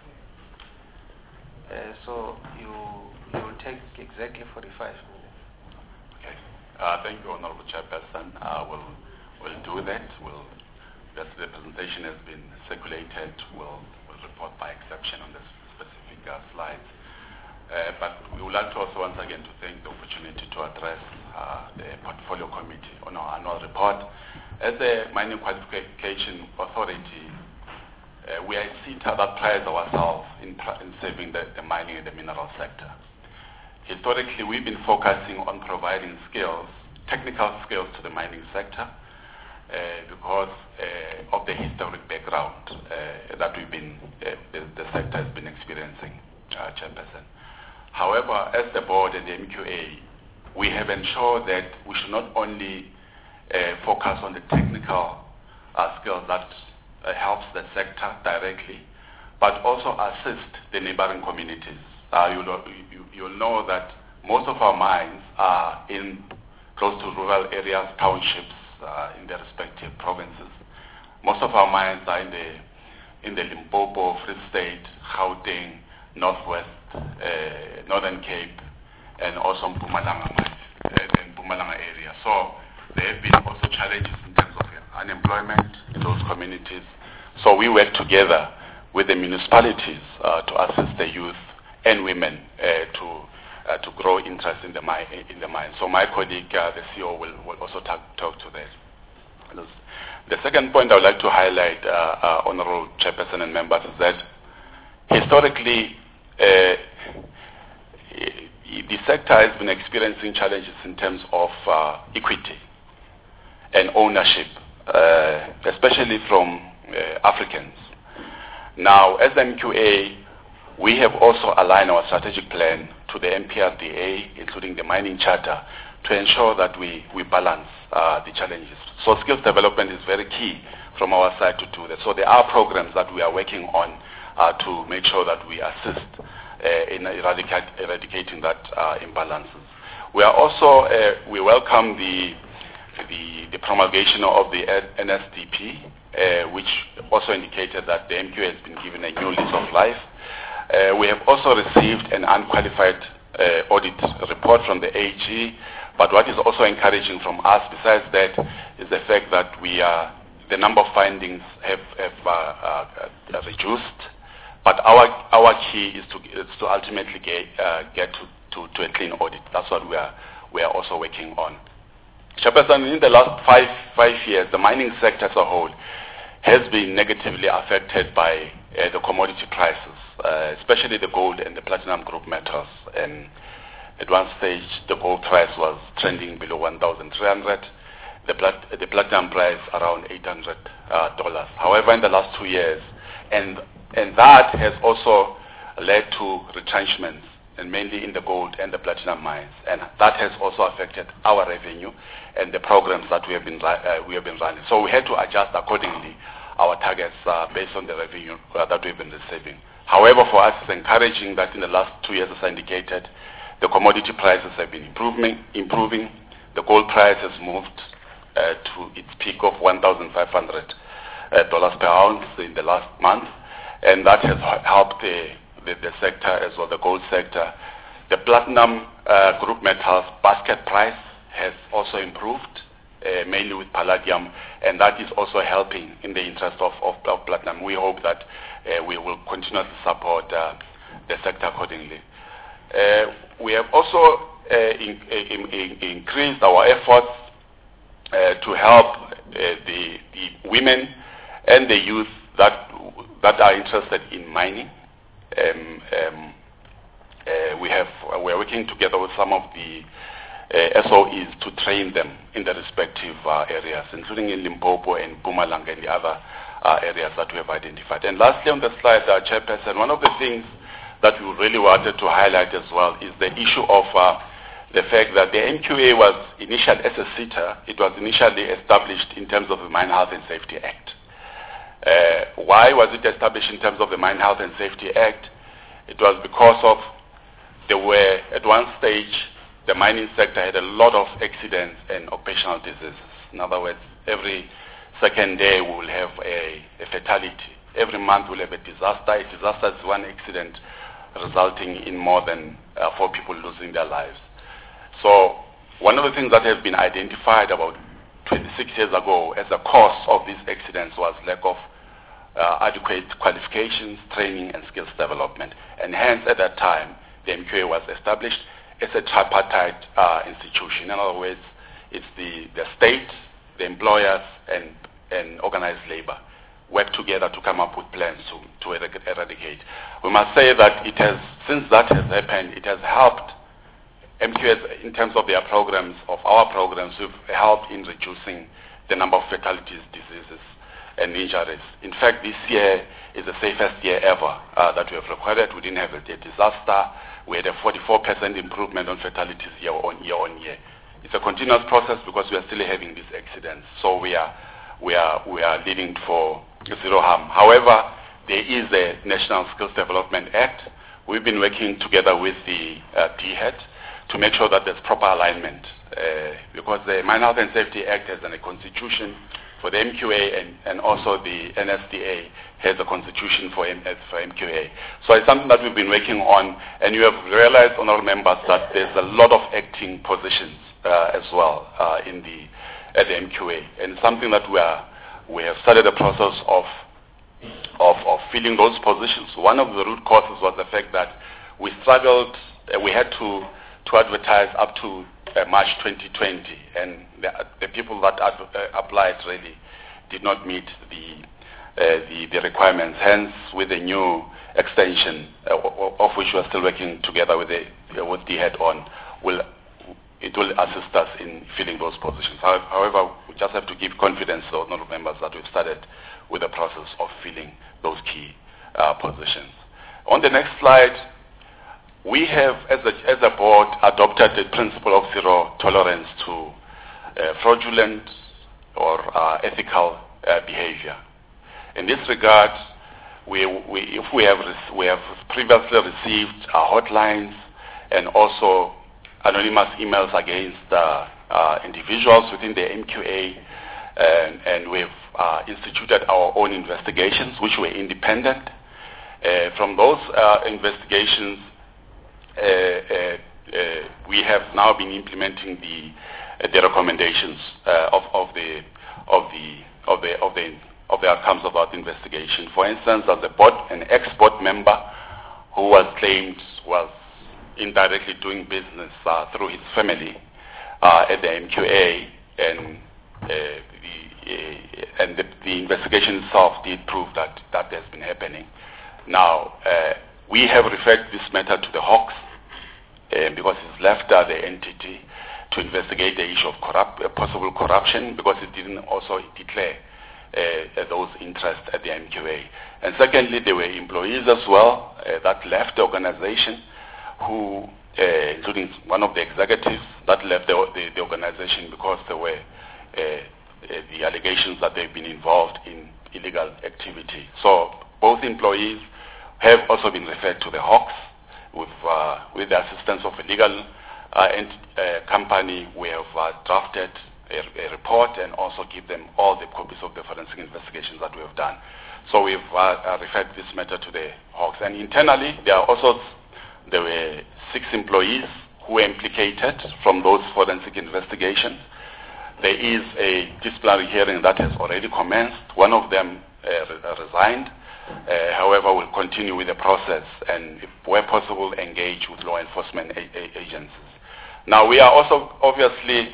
Uh, so you you will take exactly forty-five minutes. Okay. Uh, thank you, Honorable Chairperson. Uh, we'll, we'll do that. We'll That the presentation has been circulated, will will report by exception on the specific uh, slides. Uh, but we would like to also once again to thank the opportunity to address uh, the Portfolio Committee on our annual report. As a Mining Qualification Authority, uh, we are a CETA that prides ourselves in, in saving the, the mining and the mineral sector. Historically, we've been focusing on providing skills, technical skills to the mining sector, Uh, because uh, of the historic background uh, that we've been, uh, the, the sector has been experiencing, uh, Chairperson. However, as the board and the M Q A, we have ensured that we should not only uh, focus on the technical uh, skills that uh, helps the sector directly, but also assist the neighboring communities. Uh, you'll, you, you'll know that most of our mines are in close to rural areas, townships, Uh, in their respective provinces. Most of our mines are in the in the Limpopo, Free State, Gauteng, Northwest, uh, Northern Cape, and also Mpumalanga mines, uh, in Mpumalanga area. So there have been also challenges in terms of unemployment in those communities. So we work together with the municipalities uh, to assist the youth and women uh, to Uh, to grow interest in the mine. In the mine. So my colleague, uh, the C E O, will, will also talk, talk to that. The second point I would like to highlight, uh, uh, Honorable Chairperson and members, is that historically uh, the sector has been experiencing challenges in terms of uh, equity and ownership, uh, especially from uh, Africans. Now, as the M Q A, we have also aligned our strategic plan to the M P R D A, including the mining charter, to ensure that we, we balance uh, the challenges. So skills development is very key from our side to do that. So there are programs that we are working on uh, to make sure that we assist uh, in eradicate, eradicating that uh, imbalances. We are also, uh, we welcome the, the, the promulgation of the N S D P, uh, which also indicated that the M Q A has been given a new lease of life. Uh, we have also received an unqualified uh, audit report from the A G, but what is also encouraging from us besides that is the fact that we are, the number of findings have, have uh, uh, reduced, but our our key is to is to ultimately get uh, get to, to, to a clean audit. That's what we are we are also working on. Chairperson, in the last five five years, the mining sector as a whole has been negatively affected by uh, the commodity prices, uh, especially the gold and the platinum group metals. And at one stage, the gold price was trending below one thousand three hundred. The, plat the platinum price around eight hundred dollars. Uh, However, in the last two years, and and that has also led to retrenchments, and mainly in the gold and the platinum mines, and that has also affected our revenue and the programs that we have been uh, we have been running. So we had to adjust accordingly our targets uh, based on the revenue uh, that we've been receiving. However, for us, it's encouraging that in the last two years, as I indicated, the commodity prices have been improving. Improving. The gold price has moved uh, to its peak of one thousand five hundred dollars uh, per ounce in the last month, and that has helped the, the, the sector as well, the gold sector. The platinum uh, group metals basket price has also improved, uh, mainly with palladium, and that is also helping in the interest of, of, of platinum. We hope that uh, we will continue to support uh, the sector accordingly. Uh, we have also uh, in, in, in increased our efforts uh, to help uh, the, the women and the youth that that are interested in mining. Um, um, uh, we have we are working together with some of the uh, S O Es to train them in the respective uh, areas, including in Limpopo and Mpumalanga and the other uh, areas that we have identified. And lastly, on the slide, uh, Chairperson, one of the things that we really wanted to highlight as well is the issue of uh, the fact that the M Q A was initially, as a SETA, it was initially established in terms of the Mine Health and Safety Act. Uh, why was it established in terms of the Mine Health and Safety Act? It was because of there were, at one stage, the mining sector had a lot of accidents and occupational diseases. In other words, every second day we will have a, a fatality. Every month we'll have a disaster. A disaster is one accident resulting in more than uh, four people losing their lives. So one of the things that has been identified about twenty-six years ago as a cause of these accidents was lack of uh, adequate qualifications, training, and skills development. And hence, at that time, the M Q A was established as a tripartite uh, institution. In other words, it's the, the state, the employers, and, and organized labor work together to come up with plans to, to eradicate. We must say that it has, since that has happened, it has helped M Q S in terms of their programs, of our programs, we've helped in reducing the number of fatalities, diseases, and injuries. In fact, this year is the safest year ever uh, that we have recorded. We didn't have a, a disaster. We had a forty-four percent improvement on fatalities year on year on year. It's a continuous process because we are still having these accidents. So we are, we are, we are leading for zero harm. However, there is a National Skills Development Act. We've been working together with the uh, D H E D to make sure that there's proper alignment, uh, because the Mine Health and Safety Act has a constitution for the M Q A, and, and also the N S D A has a constitution for, M, for M Q A. So it's something that we've been working on, and you have realized, honorable members, that there's a lot of acting positions uh, as well uh, in the, at the M Q A, and it's something that we, are, we have started a process of, of, of filling those positions. One of the root causes was the fact that we struggled, uh, we had to to advertise up to uh, March twenty twenty, and the, the people that ad, uh, applied really did not meet the, uh, the the requirements. Hence, with the new extension, uh, of which we are still working together with the uh, with the head on, will it will assist us in filling those positions. However, we just have to give confidence to honourable members that we've started with the process of filling those key uh, positions. On the next slide, we have, as a, as a board, adopted the principle of zero tolerance to uh, fraudulent or uh, ethical uh, behavior. In this regard, we, we, if we have, we have previously received uh, hotlines and also anonymous emails against uh, uh, individuals within the M Q A, and, and we've uh, instituted our own investigations, which were independent. Uh, from those uh, investigations, Uh, uh, uh, we have now been implementing the uh, the recommendations uh, of of the of the of the of the investigation. For instance, as a board, an ex-board member who was claimed was indirectly doing business uh, through his family uh, at the M Q A, and uh, the, uh, and the, the investigation itself did prove that that has been happening. Now, uh, we have referred this matter to the Hawks uh, because it's left uh, the entity to investigate the issue of corrupt, uh, possible corruption, because it didn't also declare uh, those interests at the M Q A. And secondly, there were employees as well uh, that left the organization, who, uh, including one of the executives, that left the, the, the organization because there were uh, uh, the allegations that they've been involved in illegal activity. So both employees have also been referred to the Hawks with, uh, with the assistance of a legal uh, ent uh, company. We have uh, drafted a, a report and also give them all the copies of the forensic investigations that we have done. So we've uh, uh, referred this matter to the Hawks. And internally, there are also there were six employees who were implicated from those forensic investigations. There is a disciplinary hearing that has already commenced. One of them uh, resigned. Uh, however, will continue with the process and, if where possible, engage with law enforcement a a agencies. Now, we are also obviously,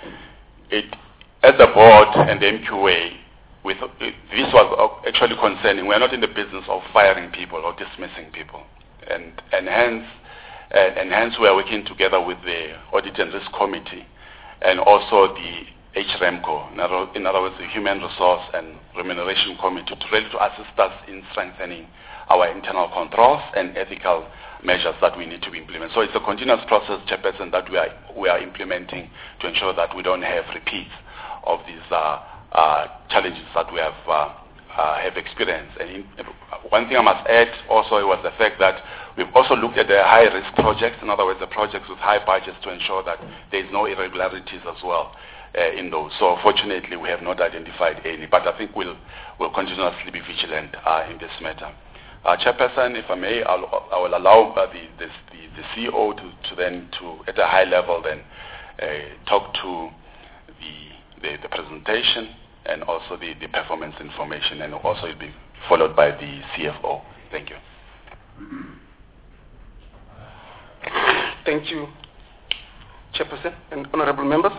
it, as the board and the M Q A, with, it, this was actually concerning. We are not in the business of firing people or dismissing people. And, and, hence, uh, and hence we are working together with the Audit and Risk Committee and also the H R E M C O, in other, in other words, the Human Resource and Remuneration Committee, to really to assist us in strengthening our internal controls and ethical measures that we need to implement. So it's a continuous process, Chairperson, that we are, we are implementing to ensure that we don't have repeats of these uh, uh, challenges that we have, uh, uh, have experienced. And in, one thing I must add also was the fact that we've also looked at the high-risk projects, in other words, the projects with high budgets, to ensure that there is no irregularities as well uh, in those. So fortunately, we have not identified any, but I think we'll, we'll continuously be vigilant uh, in this matter. Uh, Chairperson, if I may, I'll, I will allow uh, the, the, the, the C E O to, to then, to at a high level, then uh, talk to the, the, the presentation and also the, the performance information, and also it'll be followed by the C F O. Thank you. Thank you, Chairperson and honorable members.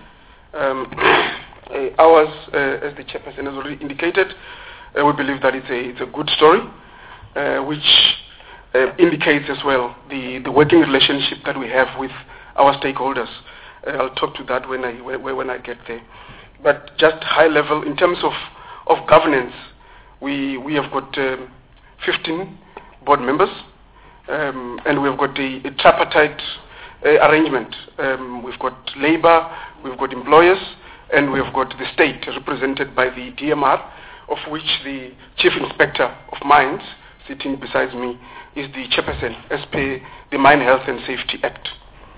Um, uh, ours, uh, as the Chairperson has already indicated, uh, we believe that it's a, it's a good story, uh, which uh, indicates as well the, the working relationship that we have with our stakeholders. Uh, I'll talk to that when I, when, when I get there. But just high level, in terms of, of governance, we, we have got um, fifteen board members, um, and we've got a, a tripartite uh, arrangement. Um, we've got labor, we've got employers, and we've got the state represented by the D M R, of which the Chief Inspector of Mines, sitting beside me, is the chairperson as per the Mine Health and Safety Act.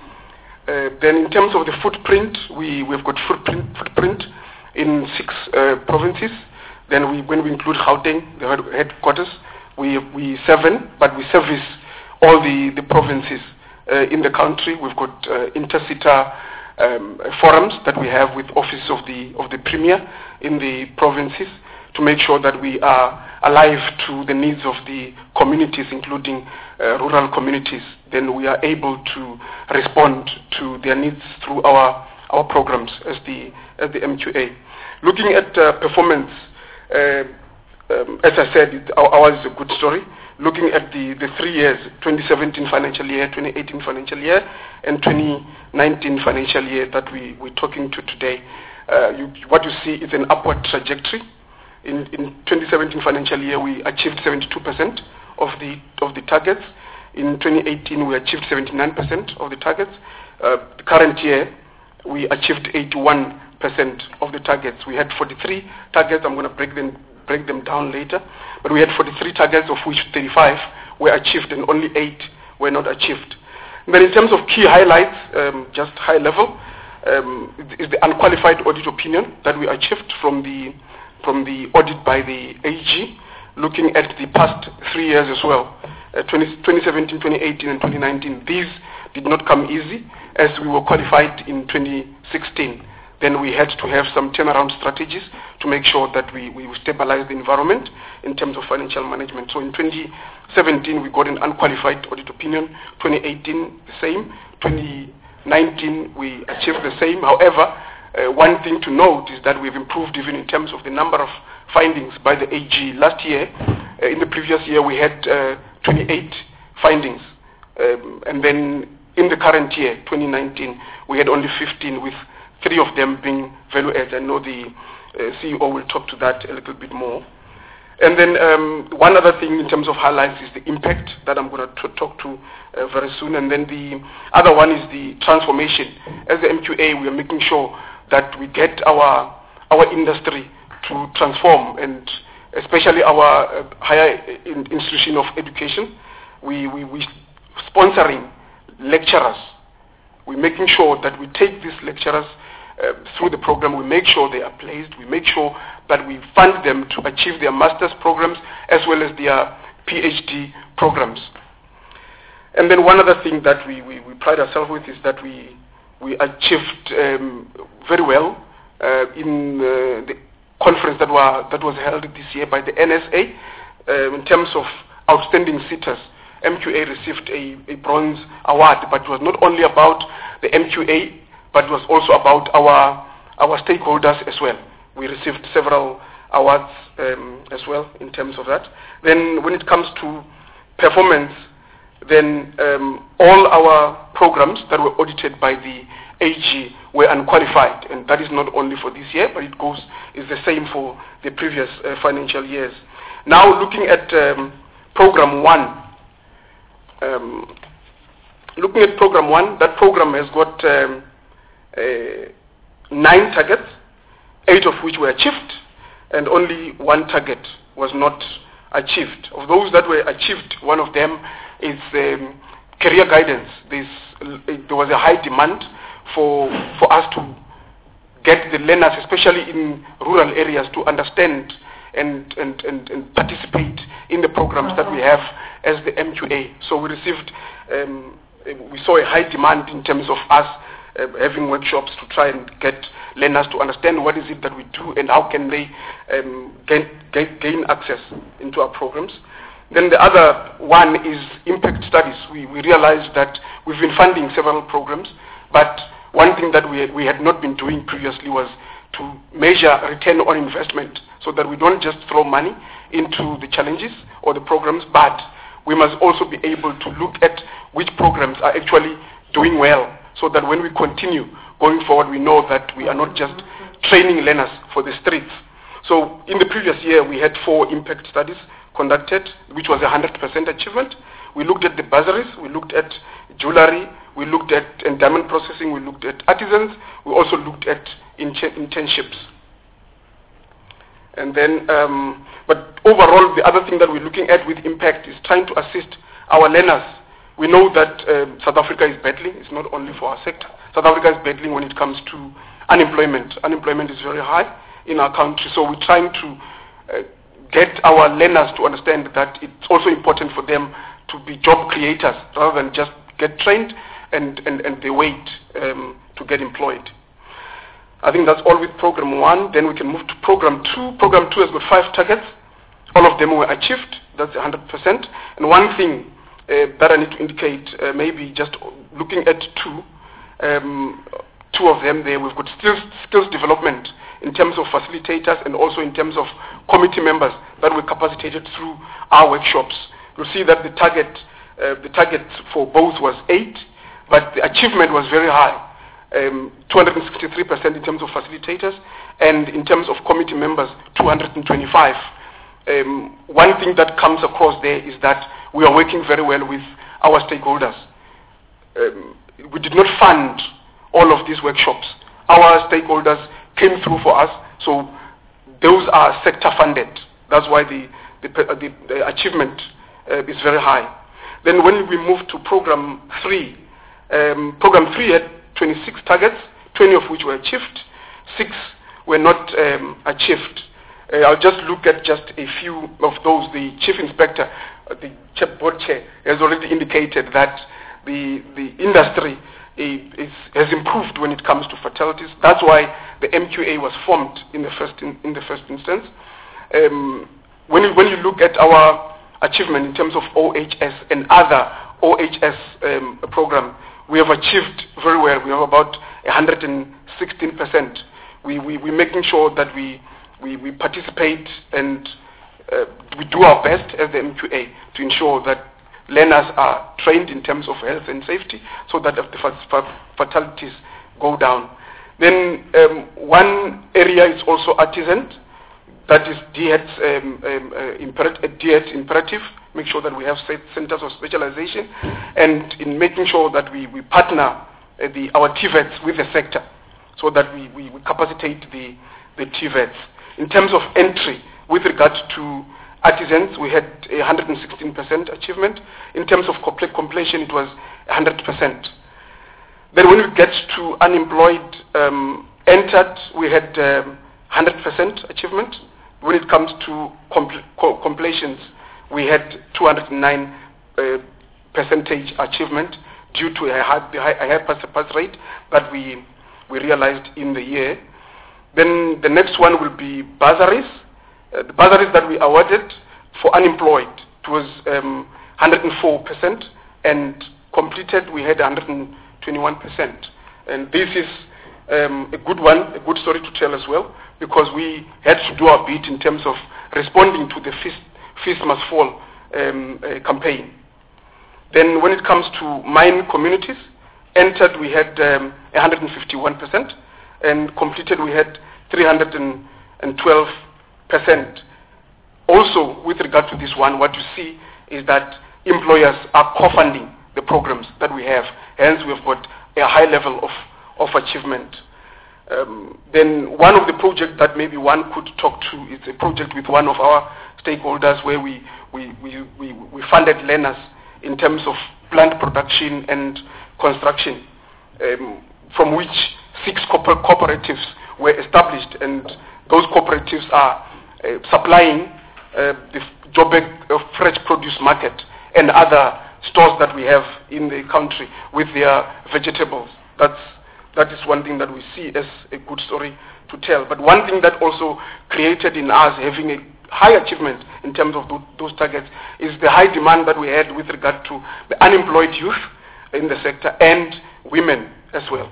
Uh, then in terms of the footprint, we, we've got footprint, footprint in six uh, provinces. Then we, when we include Gauteng, the headquarters, we, we seven, but we service all the, the provinces uh, in the country. We've got uh, inter-SETA um, forums that we have with office of the, of the Premier in the provinces to make sure that we are alive to the needs of the communities, including uh, rural communities. Then we are able to respond to their needs through our, our programs as the, as the M Q A. Looking at uh, performance, uh, um, as I said, it, our, ours is a good story. Looking at the, the three years, twenty seventeen financial year, twenty eighteen financial year, and twenty nineteen financial year that we, we're talking to today, uh, you, what you see is an upward trajectory. In, in twenty seventeen financial year, we achieved seventy-two percent of the, of the targets. In twenty eighteen, we achieved seventy-nine percent of the targets. Uh, the current year, we achieved eighty-one percent of the targets. We had forty-three targets. I'm going to break them, break them down later. But we had forty-three targets, of which thirty-five were achieved and only eight were not achieved. And then in terms of key highlights, um, just high level, um, is the unqualified audit opinion that we achieved from the from the audit by the A G, looking at the past three years as well, uh, twenty seventeen, twenty eighteen, and twenty nineteen. These did not come easy, as we were qualified in twenty sixteen. Then we had to have some turnaround strategies to make sure that we, we stabilize the environment in terms of financial management. So in twenty seventeen, we got an unqualified audit opinion. twenty eighteen, the same. twenty nineteen, we achieved the same. However, uh, one thing to note is that we've improved even in terms of the number of findings by the A G. Last year, uh, in the previous year, we had uh, twenty-eight findings. Um, and then in the current year, twenty nineteen, we had only fifteen, with three of them being value add. I know the uh, C E O will talk to that a little bit more. And then um, one other thing in terms of highlights is the impact that I'm going to talk to uh, very soon. And then the other one is the transformation. As the M Q A, we are making sure that we get our our industry to transform, and especially our uh, higher in institution of education. We we we sponsoring lecturers. We're making sure that we take these lecturers uh, through the program. We make sure they are placed. We make sure that we fund them to achieve their master's programs as well as their PhD programs. And then one other thing that we, we, we pride ourselves with is that we, we achieved um, very well uh, in uh, the conference that, were, that was held this year by the N S A uh, in terms of outstanding sitters. M Q A received a, a bronze award, but it was not only about the M Q A, but it was also about our, our stakeholders as well. We received several awards um, as well in terms of that. Then when it comes to performance, then um, all our programs that were audited by the A G were unqualified, and that is not only for this year, but it goes is the same for the previous uh, financial years. Now looking at um, program one, um, looking at program one, that program has got um, uh, nine targets, eight of which were achieved, and only one target was not achieved. Of those that were achieved, one of them is um, career guidance. There's, uh, there was a high demand for for us to get the learners, especially in rural areas, to understand and, and, and, and participate in the programs that we have as the M Q A. So we received, um, we saw a high demand in terms of us Uh, having workshops to try and get learners to understand what is it that we do and how can they um, gain, gain, gain access into our programs. Then the other one is impact studies. We, we realized that we've been funding several programs, but one thing that we, we had not been doing previously was to measure return on investment, so that we don't just throw money into the challenges or the programs, but we must also be able to look at which programs are actually doing well, so that when we continue going forward, we know that we are not just training learners for the streets. So in the previous year, we had four impact studies conducted, which was a one hundred percent achievement. We looked at the bursaries, we looked at jewelry, we looked at endowment processing, we looked at artisans, we also looked at internships. And then, um, but overall, the other thing that we're looking at with impact is trying to assist our learners. We know that um, South Africa is battling. It's not only for our sector. South Africa is battling when it comes to unemployment. Unemployment is very high in our country. So we're trying to uh, get our learners to understand that it's also important for them to be job creators rather than just get trained and, and, and they wait um, to get employed. I think that's all with program one. Then we can move to program two. Program two has got five targets. All of them were achieved. That's one hundred percent. And one thing Uh, that I need to indicate, uh, maybe just looking at two, um, two of them there, we've got skills, skills development in terms of facilitators and also in terms of committee members that were capacitated through our workshops. You'll see that the target, uh, the target for both was eight, but the achievement was very high, um, two hundred sixty-three percent in terms of facilitators, and in terms of committee members, two hundred twenty-five. Um, one thing that comes across there is that we are working very well with our stakeholders. Um, we did not fund all of these workshops. Our stakeholders came through for us, so those are sector funded. That's why the, the, the, the achievement uh, is very high. Then when we move to program three, um, program three had twenty-six targets, twenty of which were achieved, six were not um, achieved. Uh, I'll just look at just a few of those. The chief inspector, uh, the board chair, has already indicated that the the industry is, has improved when it comes to fatalities. That's why the M Q A was formed in the first in, in the first instance. Um, when you, when you look at our achievement in terms of O H S and other O H S um, program, we have achieved very well. We have about one hundred sixteen percent. We, we, we're making sure that we, we, we participate and uh, we do our best as the M Q A to ensure that learners are trained in terms of health and safety so that the fatalities go down. Then um, one area is also artisan. That is D H E T's um, um, uh, imper D H E T imperative. Make sure that we have centers of specialization, and in making sure that we, we partner uh, the, our T V E Ts with the sector so that we, we, we capacitate the, the T V E Ts. In terms of entry, with regard to artisans, we had a one hundred sixteen percent achievement. In terms of completion, it was one hundred percent. Then when we get to unemployed um, entered, we had um, one hundred percent achievement. When it comes to compl co completions, we had two hundred nine uh, percentage achievement due to a high, a high, a high pass, pass rate that we, we realized in the year. Then the next one will be bursaries. Uh, the bursaries that we awarded for unemployed, it was um, one hundred four percent, and completed we had one hundred twenty-one percent. And this is um, a good one, a good story to tell as well, because we had to do our bit in terms of responding to the Feast, Feast Must Fall um, uh, campaign. Then when it comes to mine communities, entered we had um, one hundred fifty-one percent, and completed we had three hundred twelve percent. Also, with regard to this one, what you see is that employers are co-funding the programs that we have. Hence, we've got a high level of, of achievement. Um, then one of the projects that maybe one could talk to is a project with one of our stakeholders where we, we, we, we, we funded learners in terms of plant production and construction, um, from which six corpor cooperatives were established, and those cooperatives are uh, supplying uh, the Joburg uh, fresh produce market and other stores that we have in the country with their vegetables. That's, that is one thing that we see as a good story to tell. But one thing that also created in us having a high achievement in terms of th those targets is the high demand that we had with regard to the unemployed youth in the sector and women as well.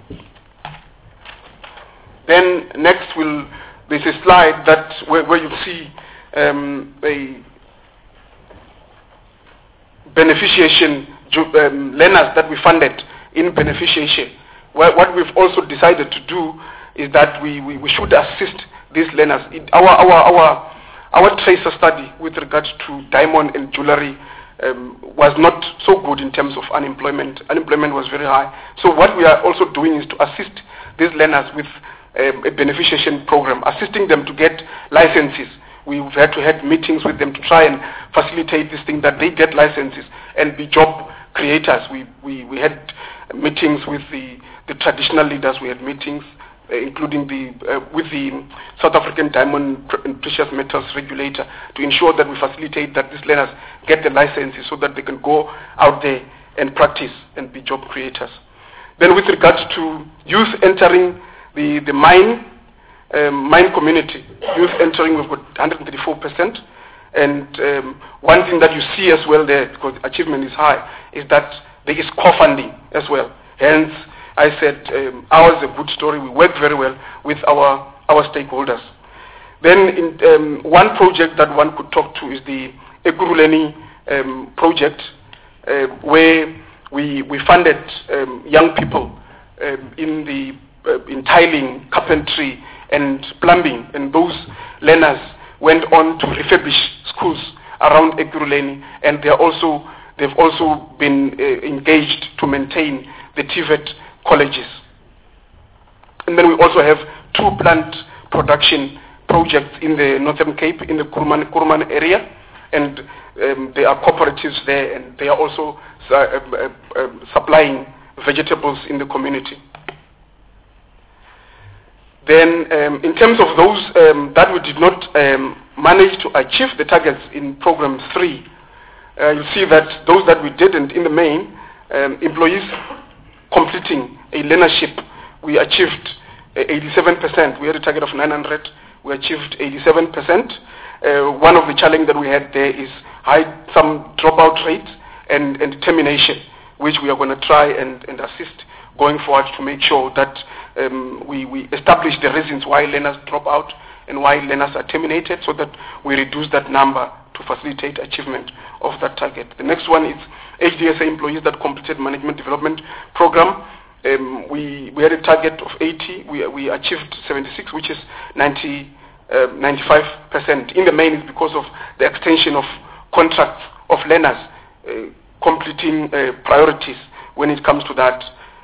Then next will, there's a slide that where, where you see um, a beneficiation um, learners that we funded in beneficiation. Well, what we've also decided to do is that we, we, we should assist these learners. It, our, our, our, our tracer study with regards to diamond and jewelry um, was not so good in terms of unemployment. Unemployment was very high. So what we are also doing is to assist these learners with um, a beneficiation program, assisting them to get licenses. We've had to have meetings with them to try and facilitate this thing, that they get licenses and be job creators. We, we, we had meetings with the, the traditional leaders. We had meetings uh, including the, uh, with the South African Diamond and Precious Metals Regulator to ensure that we facilitate that these learners get the licenses so that they can go out there and practice and be job creators. Then with regards to youth entering the, the mine, Um, mine community, youth entering, we've got one hundred thirty-four percent. And um, one thing that you see as well there, because achievement is high, is that there is co-funding as well. Hence, I said um, ours is a good story. We work very well with our, our stakeholders. Then in, um, one project that one could talk to is the Ekurhuleni um, project, uh, where we, we funded um, young people um, in the uh, in tiling, carpentry, and plumbing, and those learners went on to refurbish schools around Ekurhuleni, and they are also they've also been uh, engaged to maintain the T V E T colleges. And then we also have two plant production projects in the Northern Cape, in the Kuruman, Kuruman area, and um, there are cooperatives there, and they are also uh, uh, uh, supplying vegetables in the community. Then um, in terms of those um, that we did not um, manage to achieve the targets in program three, uh, you'll see that those that we didn't, in the main, um, employees completing a learnership, we achieved uh, eighty-seven percent. We had a target of nine hundred. We achieved eighty-seven percent. Uh, one of the challenges that we had there is high, some dropout rates and, and determination, which we are going to try and, and assist going forward to make sure that um, we, we establish the reasons why learners drop out and why learners are terminated, so that we reduce that number to facilitate achievement of that target. The next one is H D S A employees that completed management development program. Um, we, we had a target of eighty. We, we achieved seventy-six, which is ninety, uh, ninety-five percent. In the main, it's because of the extension of contracts of learners uh, completing uh, priorities. When it comes to that,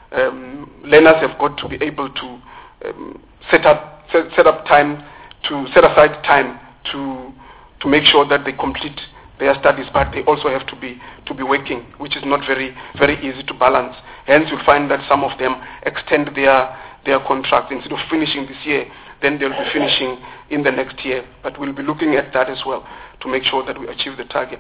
um, learners have got to be able to um, set up set, set up time to set aside time to to make sure that they complete their studies, but they also have to be to be working, which is not very very easy to balance. Hence, you'll find that some of them extend their their contract instead of finishing this year, then they'll be finishing in the next year. But we'll be looking at that as well to make sure that we achieve the target.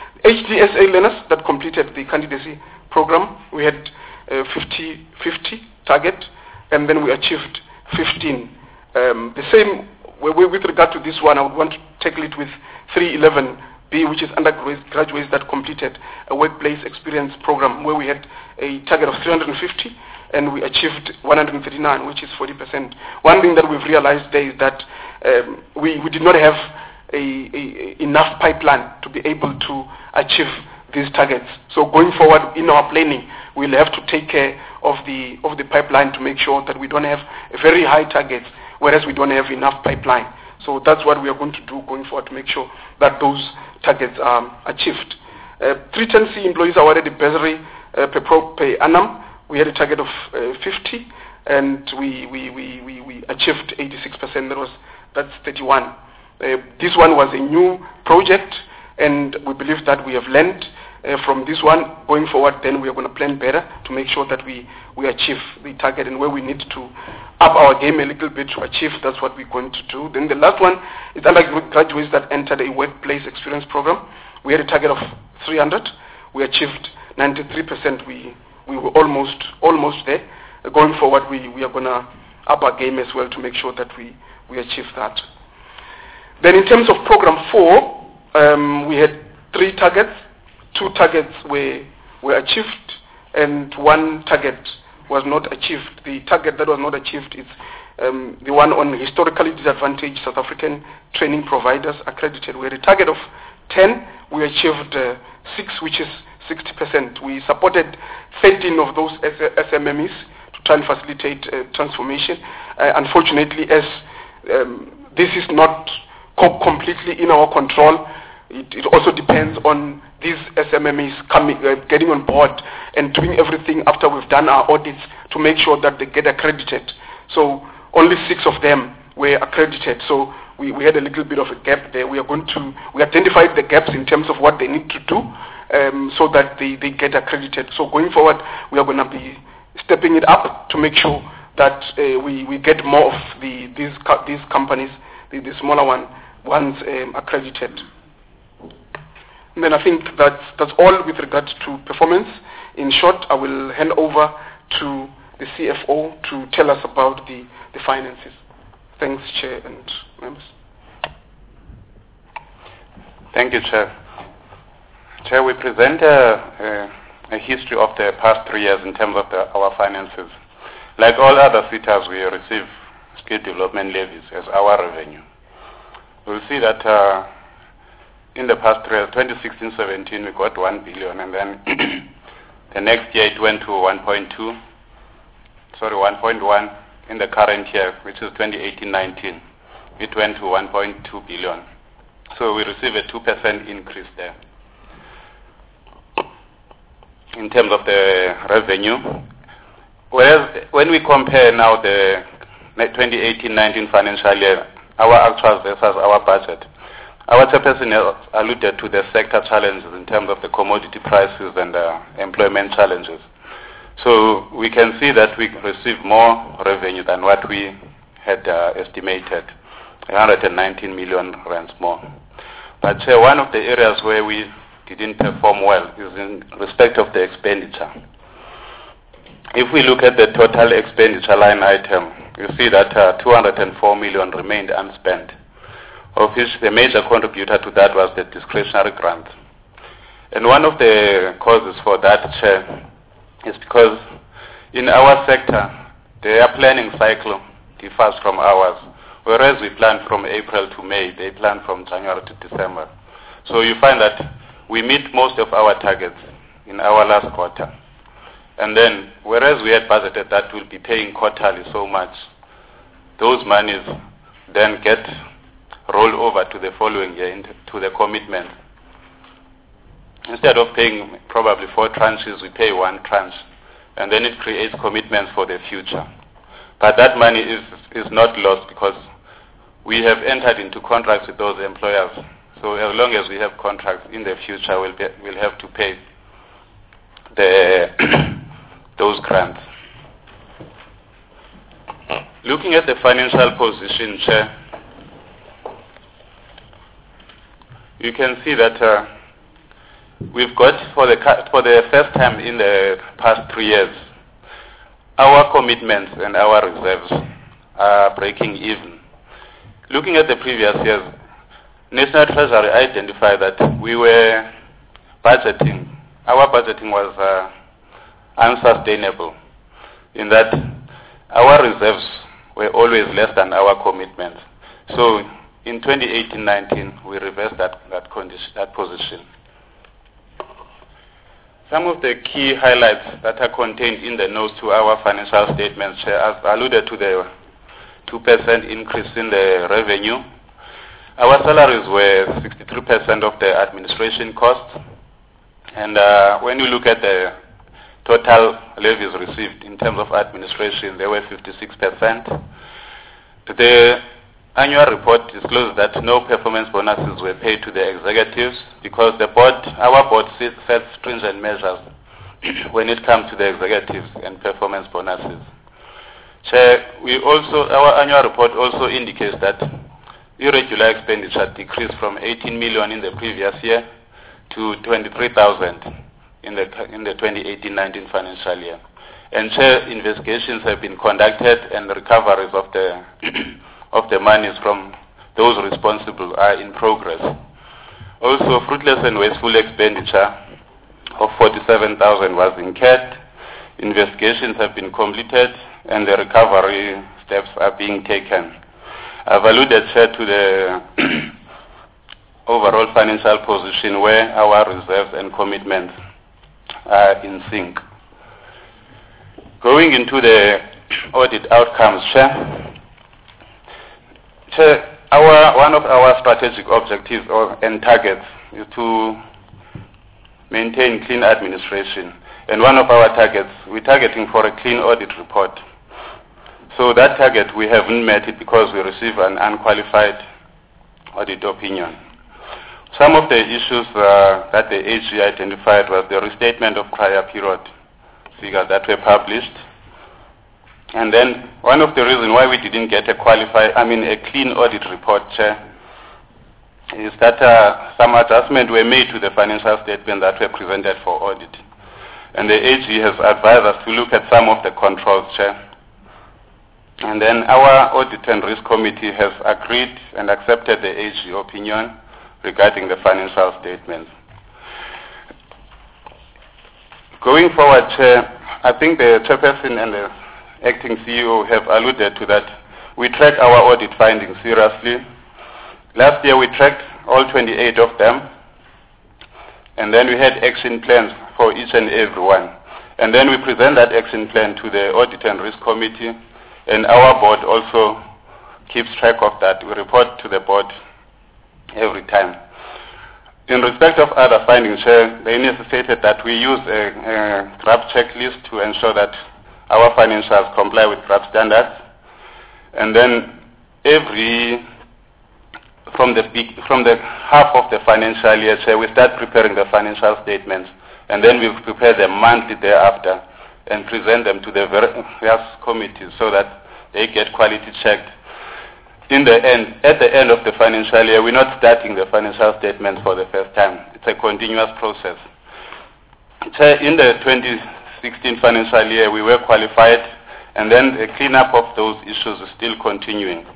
H D S A learners that completed the candidacy program, we had uh, fifty fifty target, and then we achieved fifteen. Um, the same with regard to this one, I would want to tackle it with three eleven B, which is undergraduates that completed a workplace experience program, where we had a target of three hundred fifty and we achieved one hundred thirty-nine, which is forty percent. One thing that we've realized there is that um, we, we did not have a, a, enough pipeline to be able to achieve these targets. So going forward in our planning, we'll have to take care of the of the pipeline to make sure that we don't have very high targets, whereas we don't have enough pipeline. So that's what we are going to do going forward to make sure that those targets are achieved. Uh, three ten C employees awarded the bursary uh, per, pro, per annum. We had a target of uh, fifty, and we, we, we, we, we achieved eighty-six percent. That was, that's thirty-one. Uh, this one was a new project, and we believe that we have learned uh, from this one. Going forward, then we are going to plan better to make sure that we, we achieve the target, and where we need to up our game a little bit to achieve, that's what we're going to do. Then the last one is undergraduates that entered a workplace experience program. We had a target of three hundred. We achieved ninety-three percent. We we were almost almost there. Uh, going forward, we, we are going to up our game as well to make sure that we, we achieve that. Then in terms of program four, um, we had three targets. Two targets were, were achieved, and one target was not achieved. The target that was not achieved is um, the one on historically disadvantaged South African training providers accredited. We had a target of ten. We achieved uh, six, which is sixty percent. We supported thirteen of those S M M Es to try and facilitate uh, transformation. Uh, unfortunately, as um, this is not co- completely in our control, it, it also depends on these S M M Es coming, uh, getting on board and doing everything after we've done our audits to make sure that they get accredited. So only six of them were accredited. So we, we had a little bit of a gap there. We are going to, we identified the gaps in terms of what they need to do um, so that they, they get accredited. So going forward, we are going to be stepping it up to make sure that uh, we, we get more of the, these, co- these companies, the, the smaller one, ones um, accredited. And then I think that's, that's all with regards to performance. In short, I will hand over to the C F O to tell us about the, the finances. Thanks, Chair and members. Thank you, Chair. Chair, we present a, a, a history of the past three years in terms of the, our finances. Like all other SETAs, we receive skill development levies as our revenue. We'll see that uh, in the past three years, twenty sixteen seventeen, we got one billion, and then the next year it went to one point two, sorry, one point one. In the current year, which is twenty eighteen nineteen, it went to one point two billion. So we receive a two percent increase there. In terms of the revenue, whereas when we compare now the twenty eighteen nineteen financial year, our actuals versus our budget, our chairperson alluded to the sector challenges in terms of the commodity prices and uh, employment challenges. So we can see that we receive more revenue than what we had uh, estimated, one hundred nineteen million rands more. But uh, one of the areas where we didn't perform well is in respect of the expenditure. if we look at the total expenditure line item, you see that uh, two hundred four million remained unspent, of which the major contributor to that was the discretionary grant. And one of the causes for that, Chair, is because in our sector, their planning cycle differs from ours. Whereas we plan from April to May, they plan from January to December. So you find that we meet most of our targets in our last quarter. And then, whereas we had budgeted that we'll be paying quarterly so much, those monies then get rolled over to the following year, to the commitment. Instead of paying probably four tranches, we pay one tranche. And then it creates commitments for the future. But that money is, is not lost because we have entered into contracts with those employers. So as long as we have contracts in the future, we'll, be, we'll have to pay the those grants. Looking at the financial position, Chair, you can see that uh, we've got, for the, for the first time in the past three years, our commitments and our reserves are breaking even. Looking at the previous years, National Treasury identified that we were budgeting, our budgeting was uh, unsustainable in that our reserves were always less than our commitments. So in twenty eighteen nineteen, we reversed that, that, condition, that position. Some of the key highlights that are contained in the notes to our financial statements, as alluded to the two percent increase in the revenue. Our salaries were sixty-three percent of the administration costs. And uh, when you look at the total levies received in terms of administration, they were fifty-six percent. The annual report disclosed that no performance bonuses were paid to the executives because the board, our board sets stringent measures when it comes to the executives and performance bonuses. Chair, we also, our annual report also indicates that irregular expenditure decreased from eighteen million in the previous year to twenty-three thousand in the in the twenty eighteen nineteen financial year. And Chair, investigations have been conducted and recoveries of the of the monies from those responsible are in progress. Also, fruitless and wasteful expenditure of forty-seven thousand was incurred. Investigations have been completed and the recovery steps are being taken. I've alluded, Chair, to the overall financial position where our reserves and commitments are in sync. Going into the audit outcomes, Chair, Chair, our, one of our strategic objectives or, and targets is to maintain clean administration. And one of our targets, we're targeting for a clean audit report. So that target, we haven't met it because we received an unqualified audit opinion. Some of the issues uh, that the A G identified was the restatement of prior period figures that were published. And then one of the reasons why we didn't get a qualified, I mean a clean audit report, Chair, is that uh, some adjustments were made to the financial statement that were presented for audit. And the A G has advised us to look at some of the controls, Chair. And then our Audit and Risk Committee has agreed and accepted the A G opinion regarding the financial statements. Going forward, Chair, I think the Chairperson and the Acting C E O have alluded to that. We track our audit findings seriously. Last year we tracked all twenty-eight of them, and then we had action plans for each and every one. And then we present that action plan to the Audit and Risk Committee, and our board also keeps track of that. We report to the board every time. In respect of other findings, Chair, they necessitated that we use a, a draft checklist to ensure that our financials comply with draft standards. And then every, from the, from the half of the financial year, Chair, we start preparing the financial statements, and then we prepare them monthly thereafter and present them to the various committees so that they get quality checked. In the end, at the end of the financial year, we're not starting the financial statements for the first time. It's a continuous process. In the twenty sixteen financial year, we were qualified, and then the cleanup of those issues is still continuing.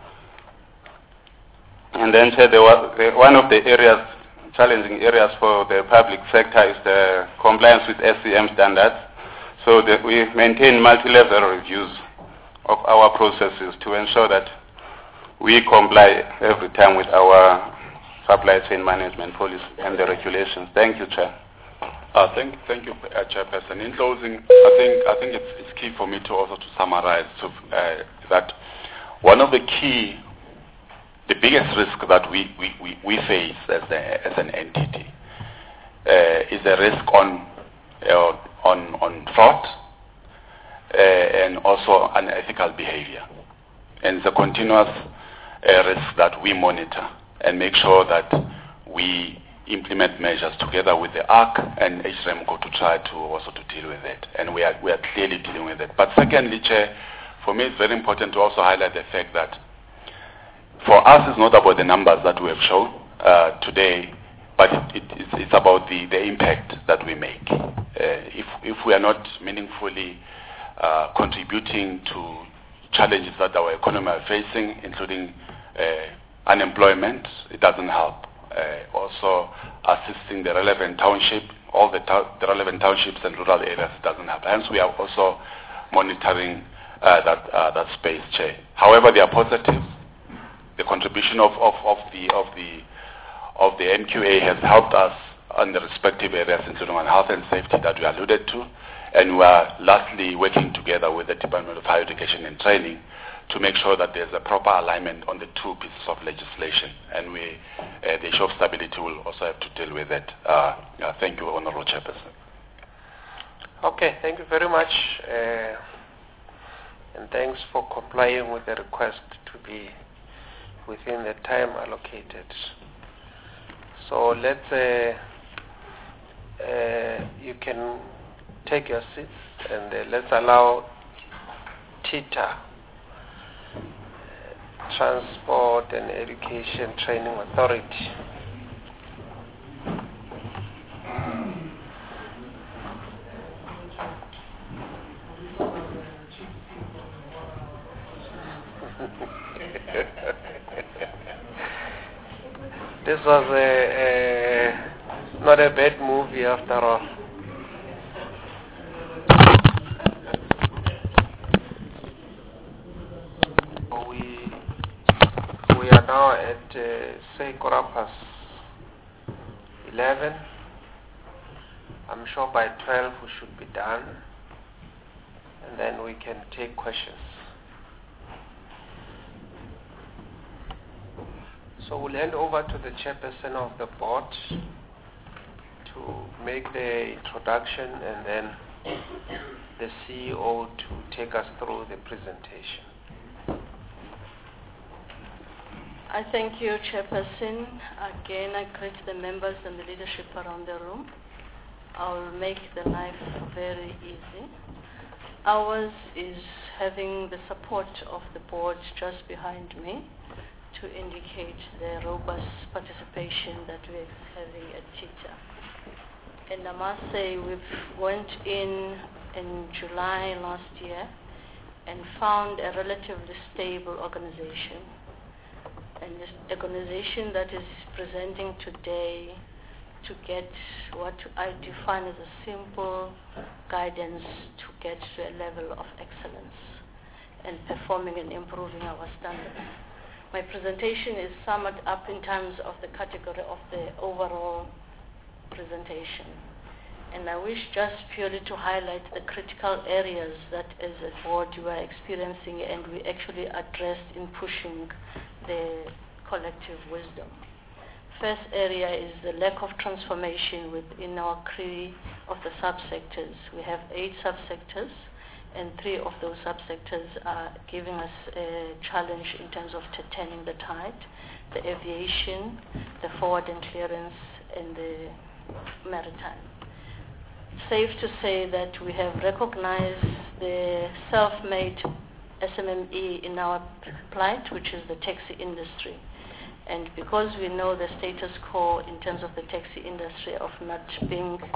And then Chair, there was, the, one of the areas, challenging areas for the public sector is the compliance with S C M standards. So that we maintain multi-level reviews of our processes to ensure that we comply every time with our supply chain management policy and the regulations. Thank you, Chair. Uh, thank, thank you, uh, Chairperson. In closing, I think I think it's, it's key for me to also to summarize to, uh, that one of the key, the biggest risk that we, we, we, we face as, a, as an entity uh, is the risk on uh, on on fraud uh, and also unethical behavior, and it's a continuous uh, risk that we monitor and make sure that we implement measures together with the A R C and H R M C O to try to also to deal with it, and we are we are clearly dealing with it. But secondly, Chair, for me it's very important to also highlight the fact that for us it's not about the numbers that we have shown uh, today, but it, it, it's, it's about the, the impact that we make. Uh, if if we are not meaningfully uh, contributing to challenges that our economy are facing, including uh, unemployment, it doesn't help. Uh, also assisting the relevant township, all the, the relevant townships and rural areas doesn't help. Hence, we are also monitoring uh, that uh, that space, Chair. However, there are positives. The contribution of, of, of the of the of the M Q A has helped us on the respective areas, including on health and safety that we alluded to, and we are lastly working together with the Department of Higher Education and Training to make sure that there's a proper alignment on the two pieces of legislation, and we, uh, the issue of stability will also have to deal with it. Uh, uh, thank you, Honourable Chairperson. Okay, thank you very much, uh, and thanks for complying with the request to be within the time allocated. So let's, uh, uh, you can take your seats, and uh, let's allow TITA, Transport and Education Training Authority. This was a, a not a bad movie after all. We are now at uh, say quarter past eleven. I'm sure by twelve we should be done, and then we can take questions. So we'll hand over to the chairperson of the board to make the introduction, and then the C E O to take us through the presentation. I thank you, Chairperson. Again, I greet the members and the leadership around the room. I will make the life very easy. Ours is having the support of the board just behind me to indicate the robust participation that we're having at TITA. And I must say, we've went in in July last year and found a relatively stable organization. And this organization that is presenting today to get what I define as a simple guidance to get to a level of excellence and performing and improving our standards. My presentation is summed up in terms of the category of the overall presentation. And I wish just purely to highlight the critical areas that as a board you are experiencing and we actually addressed in pushing the collective wisdom. First area is the lack of transformation within our three of the subsectors. We have eight subsectors, and three of those subsectors are giving us a challenge in terms of turning the tide: the aviation, the forward and clearance, and the maritime. Safe to say that we have recognized the self-made S M M E in our plight, which is the taxi industry. And because we know the status quo in terms of the taxi industry of not being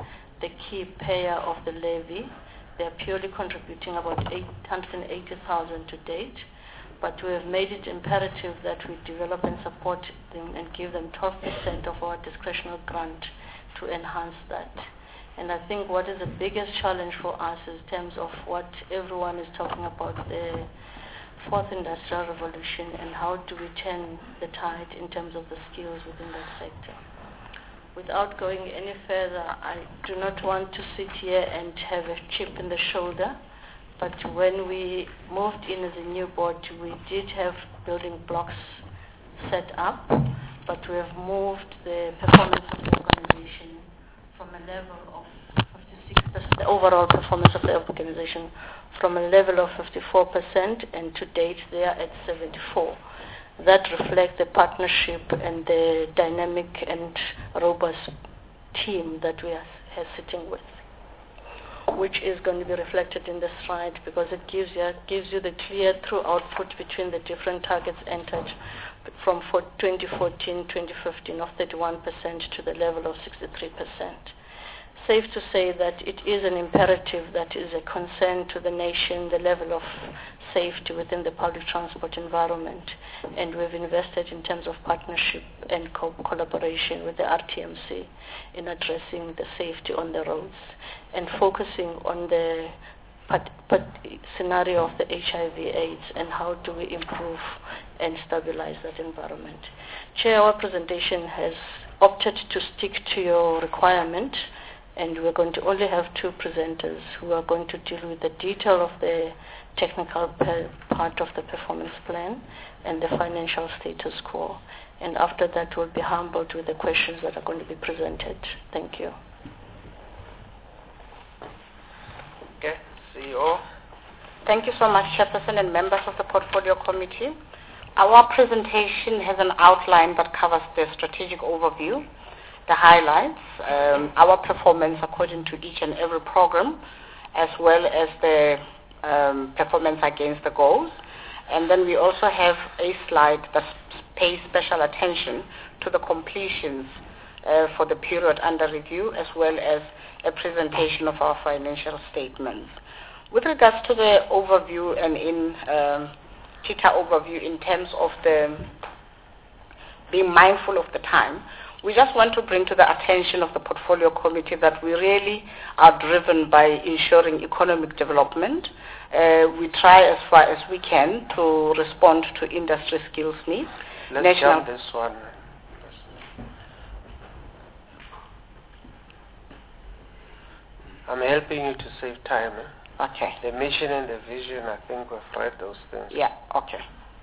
the key payer of the levy. They are purely contributing about eight hundred eighty thousand to date, but we have made it imperative that we develop and support them and give them twelve percent of our discretionary grant to enhance that. And I think what is the biggest challenge for us is in terms of what everyone is talking about, the fourth industrial revolution, and how do we turn the tide in terms of the skills within that sector. Without going any further, I do not want to sit here and have a chip in the shoulder, but when we moved in as a new board, we did have building blocks set up, but we have moved the performance of the organization from a level of fifty-six percent, the overall performance of the organization from a level of fifty-four percent, and to date they are at seventy-four. That reflects the partnership and the dynamic and robust team that we are, are sitting with, which is going to be reflected in the slide because it gives you, gives you the clear through output between the different targets entered from twenty fourteen twenty fifteen of thirty-one percent to the level of sixty-three percent. Safe to say that it is an imperative that is a concern to the nation, the level of safety within the public transport environment, and we've invested in terms of partnership and co collaboration with the R T M C in addressing the safety on the roads and focusing on the But, but scenario of the H I V AIDS and how do we improve and stabilize that environment. Chair, our presentation has opted to stick to your requirement, and we're going to only have two presenters who are going to deal with the detail of the technical part of the performance plan and the financial status quo. And after that, we'll be humbled with the questions that are going to be presented. Thank you. Okay. C E O. Thank you so much, Chairperson and members of the Portfolio Committee. Our presentation has an outline that covers the strategic overview, the highlights, um, our performance according to each and every program, as well as the um, performance against the goals. And then we also have a slide that pays special attention to the completions uh, for the period under review, as well as a presentation of our financial statements. With regards to the overview and in um, Tita overview in terms of the being mindful of the time, we just want to bring to the attention of the Portfolio Committee that we really are driven by ensuring economic development. Uh, we try as far as we can to respond to industry skills needs. Let's National jump this one. I'm helping you to save time. Eh? Okay. The mission and the vision, I think we've read those things. Yeah, okay.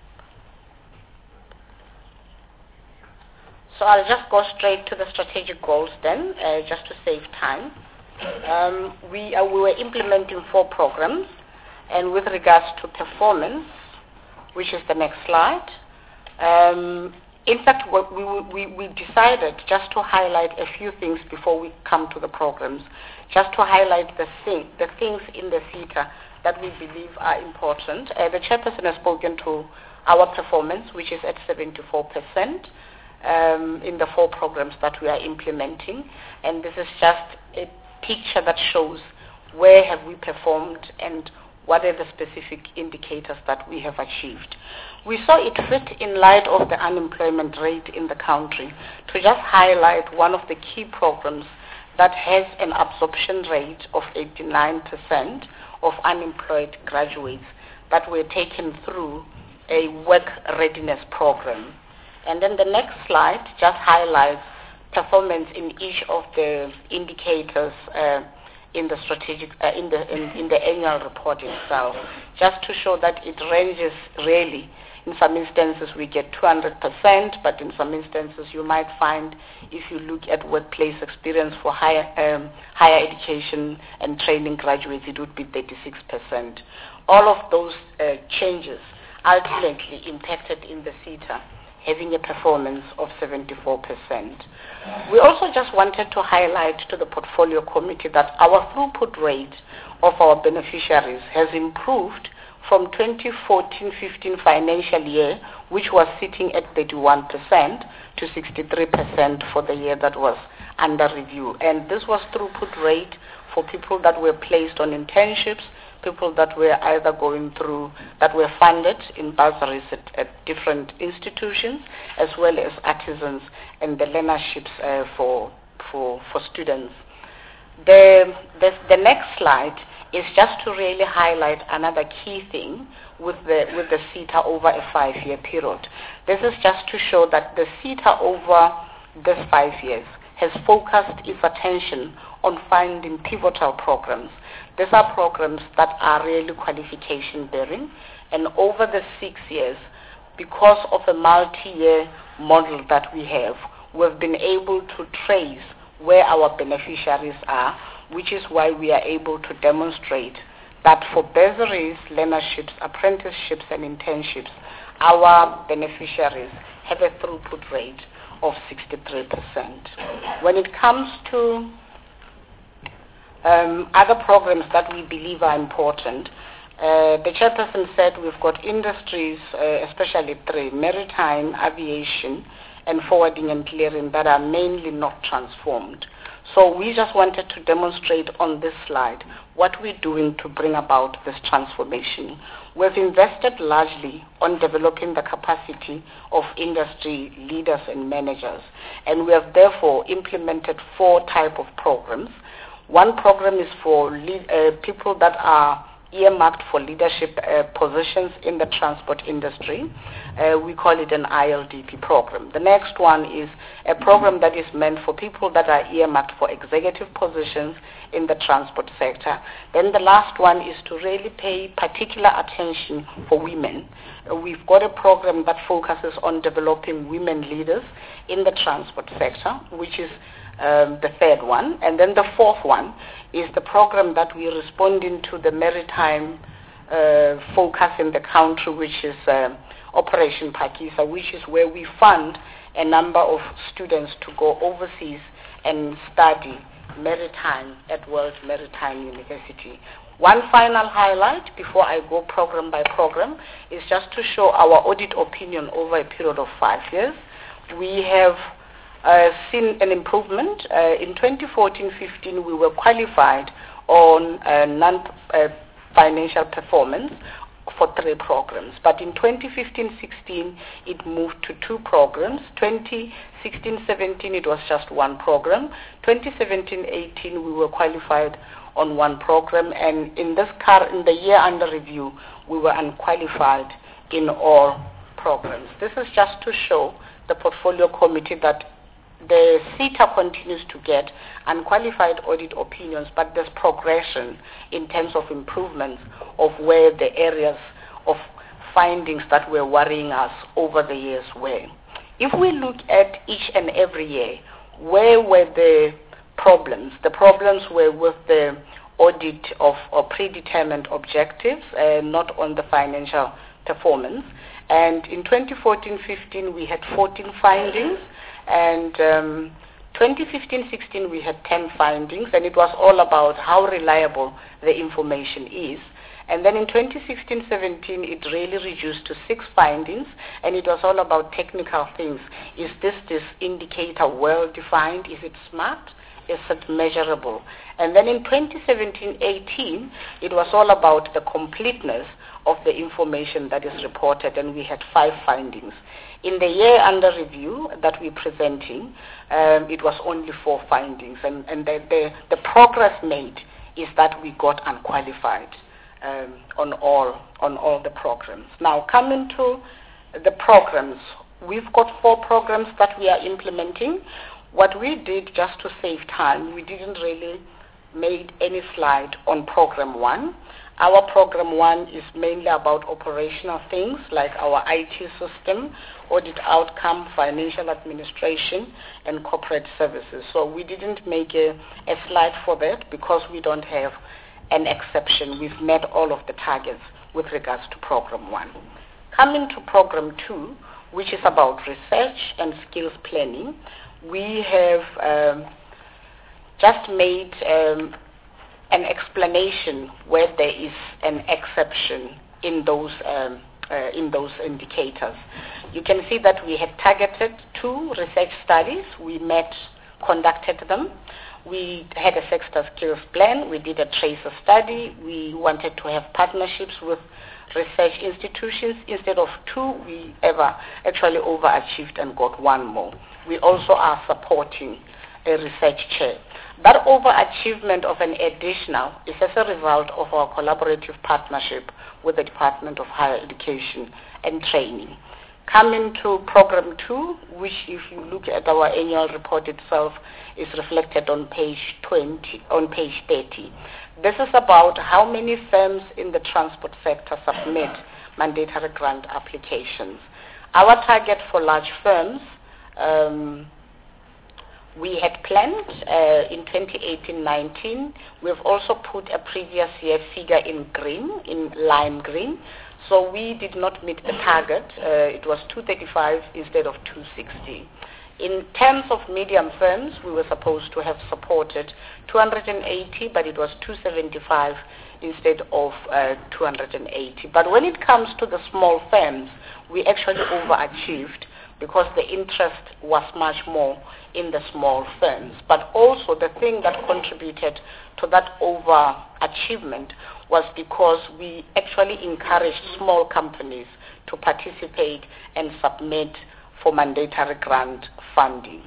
So I'll just go straight to the strategic goals then, uh, just to save time. Um, we, uh, we were implementing four programs, and with regards to performance, which is the next slide, um, in fact, we, we, we decided just to highlight a few things before we come to the programs, just to highlight the, thing, the things in the SETA that we believe are important. Uh, the chairperson has spoken to our performance, which is at seventy-four percent um, in the four programs that we are implementing. And this is just a picture that shows where have we performed and what are the specific indicators that we have achieved. We saw it fit in light of the unemployment rate in the country to just highlight one of the key programs that has an absorption rate of eighty-nine percent of unemployed graduates that were taken through a work readiness program. And then the next slide just highlights performance in each of the indicators uh, in the strategic, uh, in the in, in the annual report itself, just to show that it ranges really. In some instances we get two hundred percent, but in some instances you might find, if you look at workplace experience for higher um, higher education and training graduates, it would be thirty-six percent. All of those uh, changes ultimately impacted in the SETA, having a performance of seventy-four percent. We also just wanted to highlight to the Portfolio Committee that our throughput rate of our beneficiaries has improved from twenty fourteen fifteen financial year, which was sitting at thirty-one percent, to sixty-three percent for the year that was under review. And this was throughput rate for people that were placed on internships, people that were either going through, that were funded in bursaries at, at different institutions, as well as artisans and the learnerships uh, for, for, for students. The, the, the next slide is just to really highlight another key thing with the, with the SETA over a five-year period. This is just to show that the SETA over this five years has focused its attention on finding pivotal programs. These are programs that are really qualification bearing, and over the six years, because of a multi-year model that we have, we've been able to trace where our beneficiaries are, which is why we are able to demonstrate that for bursaries, learnerships, apprenticeships, and internships, our beneficiaries have a throughput rate of sixty-three percent. When it comes to um, other programs that we believe are important, uh, the chairperson said we've got industries, uh, especially three, maritime, aviation, and forwarding and clearing, that are mainly not transformed. So we just wanted to demonstrate on this slide what we're doing to bring about this transformation. We've invested largely on developing the capacity of industry leaders and managers, and we have therefore implemented four types of programs. One program is for lead, uh, people that are earmarked for leadership uh, positions in the transport industry. Uh, we call it an I L D P program. The next one is a program that is meant for people that are earmarked for executive positions in the transport sector. Then the last one is to really pay particular attention for women. Uh, we've got a program that focuses on developing women leaders in the transport sector, which is Um, the third one. And then the fourth one is the program that we're responding to the maritime uh, focus in the country, which is uh, Operation Phakisa, which is where we fund a number of students to go overseas and study maritime at World Maritime University. One final highlight before I go program by program is just to show our audit opinion over a period of five years. We have Uh, seen an improvement. Uh, in twenty fourteen fifteen, we were qualified on uh, non-financial uh, performance for three programs. But in twenty fifteen sixteen, it moved to two programs. twenty sixteen seventeen, it was just one program. twenty seventeen eighteen, we were qualified on one program. And in this car, in the year under review, we were unqualified in all programs. This is just to show the portfolio committee that the SETA continues to get unqualified audit opinions, but there's progression in terms of improvements of where the areas of findings that were worrying us over the years were. If we look at each and every year, where were the problems? The problems were with the audit of, of predetermined objectives, uh, not on the financial performance. And in twenty fourteen fifteen, we had fourteen findings. And um, twenty fifteen sixteen, we had ten findings, and it was all about how reliable the information is. And then in twenty sixteen seventeen, it really reduced to six findings, and it was all about technical things. Is this, this indicator well-defined? Is it smart? Is it measurable? And then in twenty seventeen eighteen, it was all about the completeness of the information that is reported, and we had five findings. In the year under review that we're presenting, um, it was only four findings, and, and the, the, the progress made is that we got unqualified um, on all on all the programs. Now, coming to the programs, we've got four programs that we are implementing. What we did, just to save time, we didn't really make any slide on program one. Our program one is mainly about operational things like our I T system, audit outcome, financial administration, and corporate services. So we didn't make a, a slide for that because we don't have an exception. We've met all of the targets with regards to program one. Coming to program two, which is about research and skills planning, we have um, just made um, an explanation where there is an exception in those um, uh, in those indicators. You can see that we had targeted two research studies. We met conducted them. We had a sector skills plan. We did a tracer study. We wanted to have partnerships with research institutions. Instead of two, we ever actually overachieved and got one more. We also are supporting a research chair. That overachievement of an additional is as a result of our collaborative partnership with the Department of Higher Education and Training. Coming to program two, which if you look at our annual report itself, is reflected on page twenty, on page thirty. This is about how many firms in the transport sector submit mandatory grant applications. Our target for large firms, um, we had planned uh, in twenty eighteen nineteen. We've also put a previous year figure in green, in lime green. So we did not meet the target. Uh, it was two thirty-five instead of two sixty. In terms of medium firms, we were supposed to have supported two hundred eighty, but it was two seventy-five instead of uh, two hundred eighty. But when it comes to the small firms, we actually overachieved because the interest was much more in the small firms. But also the thing that contributed to that overachievement was because we actually encouraged small companies to participate and submit for mandatory grant funding.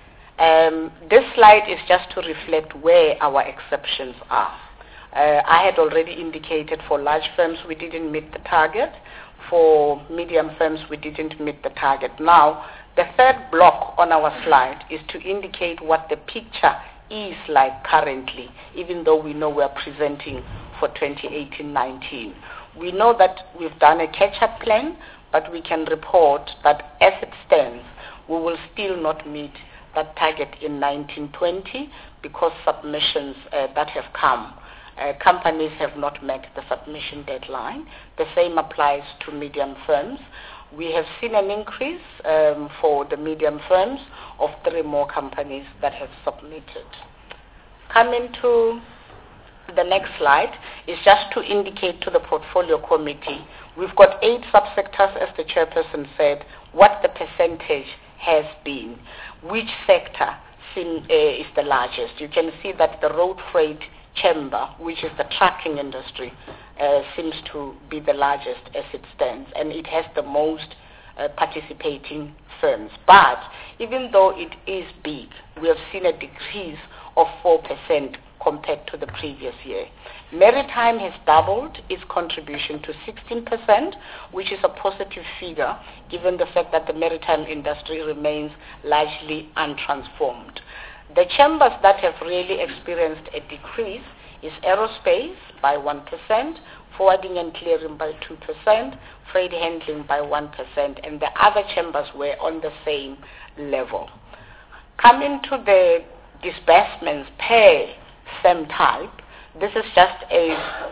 Um, this slide is just to reflect where our exceptions are. Uh, I had already indicated for large firms we didn't meet the target. For medium firms we didn't meet the target. Now, the third block on our slide is to indicate what the picture is like currently, even though we know we're presenting for twenty eighteen nineteen. We know that we've done a catch-up plan, but we can report that as it stands, we will still not meet that target in nineteen twenty because submissions uh, that have come, uh, companies have not met the submission deadline. The same applies to medium firms. We have seen an increase um, for the medium firms of three more companies that have submitted. Coming to the next slide is just to indicate to the portfolio committee, we've got eight subsectors, as the chairperson said, what the percentage has been, which sector seem, uh, is the largest. You can see that the road freight chamber, which is the trucking industry, uh, seems to be the largest as it stands, and it has the most uh, participating firms. But even though it is big, we have seen a decrease of four percent compared to the previous year. Maritime has doubled its contribution to sixteen percent, which is a positive figure given the fact that the maritime industry remains largely untransformed. The chambers that have really experienced a decrease is aerospace by one percent, forwarding and clearing by two percent, freight handling by one percent, and the other chambers were on the same level. Coming to the disbursements per firm type, this is just a,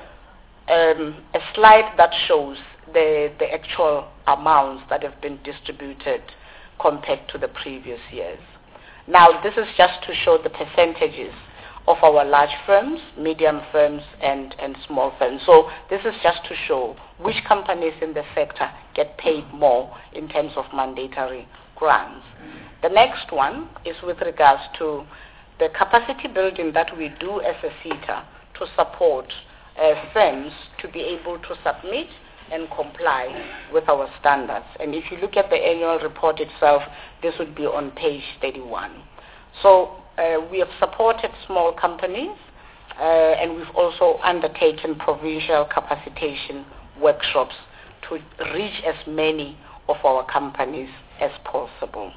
um, a slide that shows the, the actual amounts that have been distributed compared to the previous years. Now, this is just to show the percentages of our large firms, medium firms, and, and small firms. So this is just to show which companies in the sector get paid more in terms of mandatory grants. The next one is with regards to the capacity building that we do as a SETA to support uh, firms to be able to submit and comply with our standards. And if you look at the annual report itself, this would be on page thirty-one. So uh, we have supported small companies uh, and we've also undertaken provincial capacitation workshops to reach as many of our companies as possible.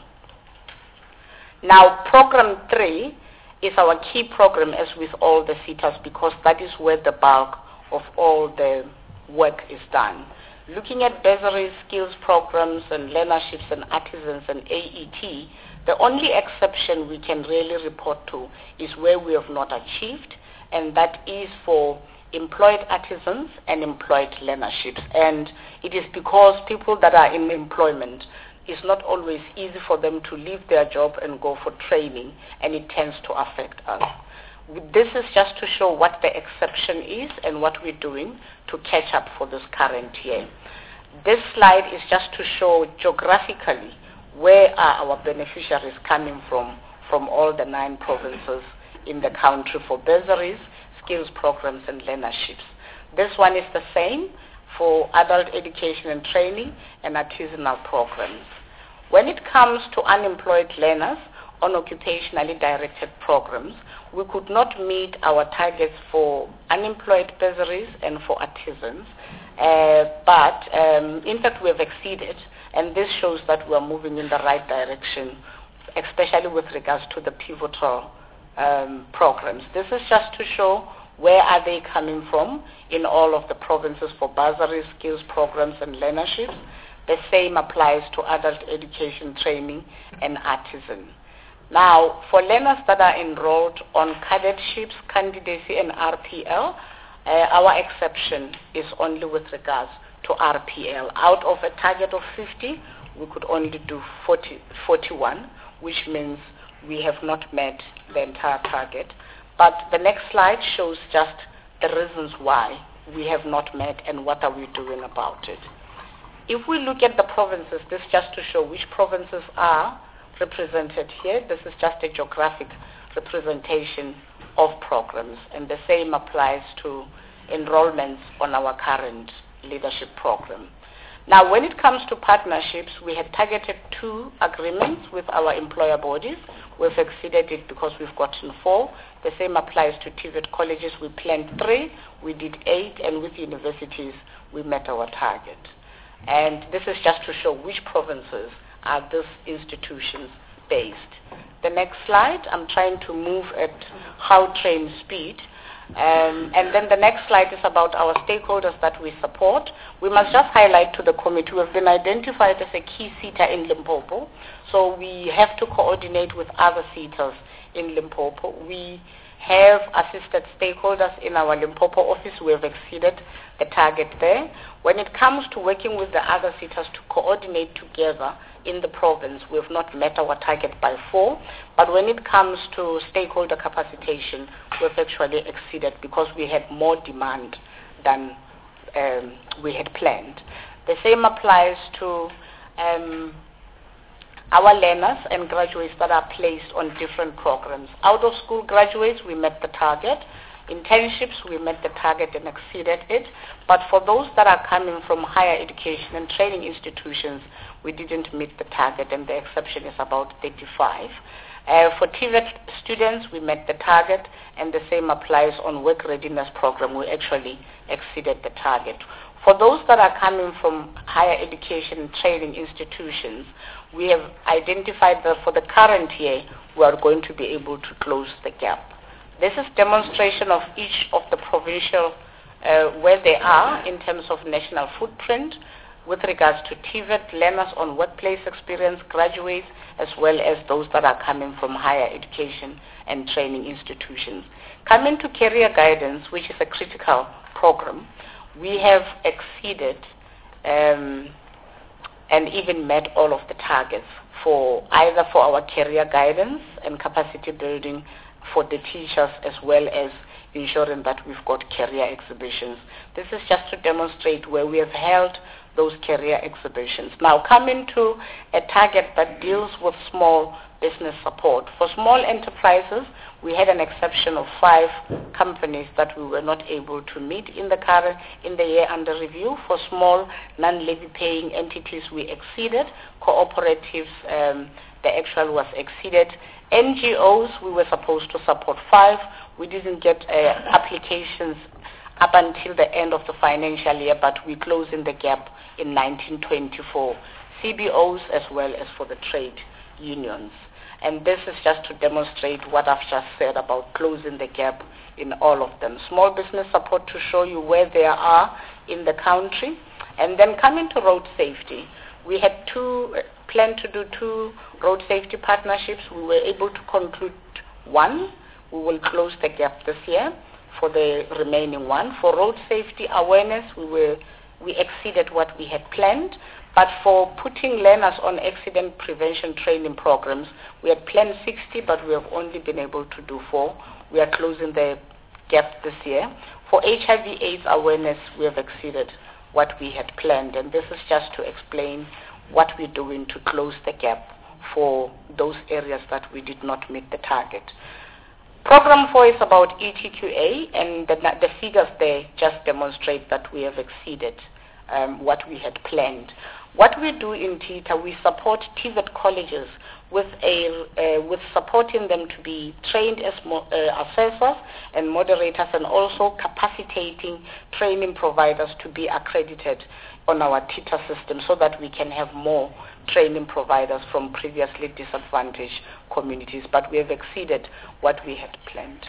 Now, program three is our key program as with all the SETAs because that is where the bulk of all the work is done. Looking at bursaries, skills programs, and learnerships and artisans and A E T, the only exception we can really report to is where we have not achieved, and that is for employed artisans and employed learnerships. And it is because people that are in employment, it's not always easy for them to leave their job and go for training, and it tends to affect us. This is just to show what the exception is and what we're doing to catch up for this current year. This slide is just to show geographically where are our beneficiaries coming from from all the nine provinces in the country for bursaries, skills programs, and learnerships. This one is the same for adult education and training and artisanal programs. When it comes to unemployed learners on occupationally directed programs, we could not meet our targets for unemployed bursaries and for artisans, uh, but um, in fact we have exceeded, and this shows that we are moving in the right direction, especially with regards to the pivotal um, programs. This is just to show where are they coming from in all of the provinces for bursaries, skills programs, and learnerships. The same applies to adult education, training, and artisan. Now, for learners that are enrolled on cadetships, candidacy, and R P L, uh, our exception is only with regards to R P L. Out of a target of fifty, we could only do forty, forty-one, which means we have not met the entire target. But the next slide shows just the reasons why we have not met and what are we doing about it. If we look at the provinces, this is just to show which provinces are represented here. This is just a geographic representation of programs, and the same applies to enrollments on our current leadership program. Now, when it comes to partnerships, we had targeted two agreements with our employer bodies. We've exceeded it because we've gotten four. The same applies to T V E T colleges. We planned three, we did eight, and with universities, we met our target. And this is just to show which provinces are these institutions based. The next slide, I'm trying to move at how train speed. Um, and then the next slide is about our stakeholders that we support. We must just highlight to the committee, we have been identified as a key seater in Limpopo, so we have to coordinate with other seaters in Limpopo. We have assisted stakeholders in our Limpopo office. We have exceeded the target there. When it comes to working with the other seaters to coordinate together in the province, we have not met our target by four. But when it comes to stakeholder capacitation, we've actually exceeded because we had more demand than um, we had planned. The same applies to um, our learners and graduates that are placed on different programs. Out of school graduates, we met the target. Internships, we met the target and exceeded it. But for those that are coming from higher education and training institutions, we didn't meet the target, and the exception is about thirty-five. Uh, for T V E T students, we met the target, and the same applies on work readiness program. We actually exceeded the target. For those that are coming from higher education and training institutions, we have identified that for the current year, we are going to be able to close the gap. This is demonstration of each of the provincial, uh, where they are in terms of national footprint with regards to T V E T, learners on workplace experience, graduates, as well as those that are coming from higher education and training institutions. Coming to career guidance, which is a critical program, we have exceeded um, and even met all of the targets for either for our career guidance and capacity building for the teachers, as well as ensuring that we've got career exhibitions. This is just to demonstrate where we have held those career exhibitions. Now, coming to a target that deals with small business support. For small enterprises, we had an exception of five companies that we were not able to meet in the current, in the year under review. For small non-levy paying entities, we exceeded. Cooperatives, um, the actual was exceeded. N G Os, we were supposed to support five. We didn't get uh, applications up until the end of the financial year, but we closed in the gap in nineteen twenty-four. C B Os as well as for the trade unions. And this is just to demonstrate what I've just said about closing the gap in all of them. Small business support to show you where they are in the country. And then coming to road safety, we had two, uh, planned to do two road safety partnerships. We were able to conclude one. We will close the gap this year for the remaining one. For road safety awareness, we were we exceeded what we had planned. But for putting learners on accident prevention training programs, we had planned sixty, but we have only been able to do four. We are closing the gap this year. For H I V AIDS awareness, we have exceeded what we had planned, and this is just to explain what we're doing to close the gap for those areas that we did not meet the target. Program four is about E T Q A, and the, the figures there just demonstrate that we have exceeded um, what we had planned. What we do in TITA, we support T V E T colleges with, a, uh, with supporting them to be trained as mo uh, assessors and moderators, and also capacitating training providers to be accredited on our TITA system so that we can have more training providers from previously disadvantaged communities. But we have exceeded what we had planned.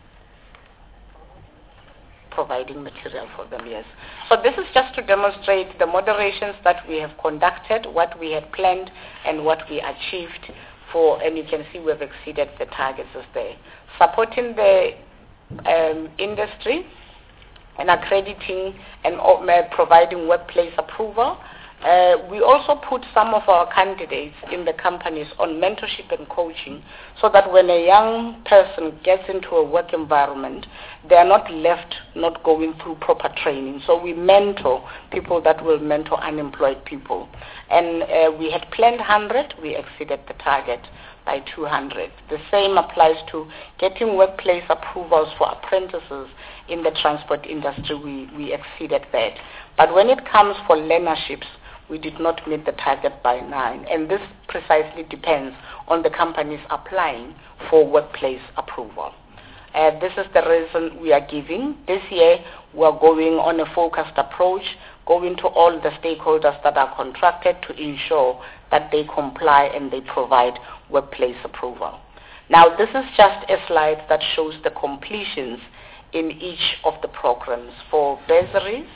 Providing material for them, yes. So this is just to demonstrate the moderations that we have conducted, what we had planned, and what we achieved for, and you can see we have exceeded the targets as there. Supporting the um, industry and accrediting and uh, providing workplace approval. Uh, we also put some of our candidates in the companies on mentorship and coaching so that when a young person gets into a work environment, they are not left not going through proper training. So we mentor people that will mentor unemployed people. And uh, we had planned one hundred, we exceeded the target by two hundred. The same applies to getting workplace approvals for apprentices in the transport industry. We, we exceeded that. But when it comes for learnerships, we did not meet the target by nine. And this precisely depends on the companies applying for workplace approval. Uh, this is the reason we are giving. This year, we are going on a focused approach, going to all the stakeholders that are contracted to ensure that they comply and they provide workplace approval. Now, this is just a slide that shows the completions in each of the programs. For bursaries,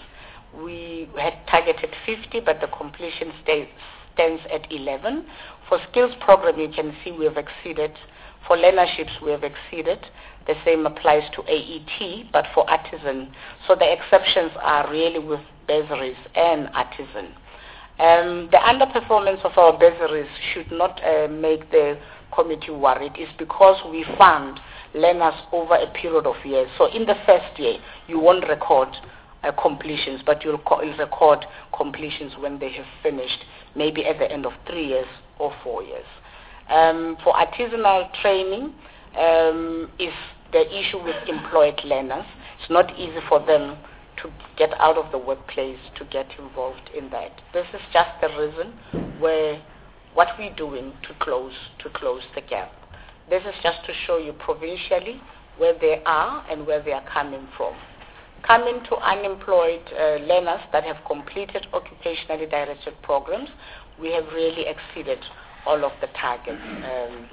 we had targeted fifty, but the completion stay, stands at eleven. For skills program, you can see we have exceeded. For learnerships, we have exceeded. The same applies to A E T, but for artisan. So the exceptions are really with bursaries and artisan. Um, the underperformance of our bursaries should not uh, make the committee worried. It's because we fund learners over a period of years. So in the first year, you won't record uh, completions, but you'll, co you'll record completions when they have finished, maybe at the end of three years or four years. Um, for artisanal training, um, is the issue with employed learners. It's not easy for them to get out of the workplace to get involved in that. This is just the reason where what we're doing to close to close the gap. This is just to show you provincially where they are and where they are coming from. Coming to unemployed uh, learners that have completed occupationally directed programs, we have really exceeded all of the targets. Um,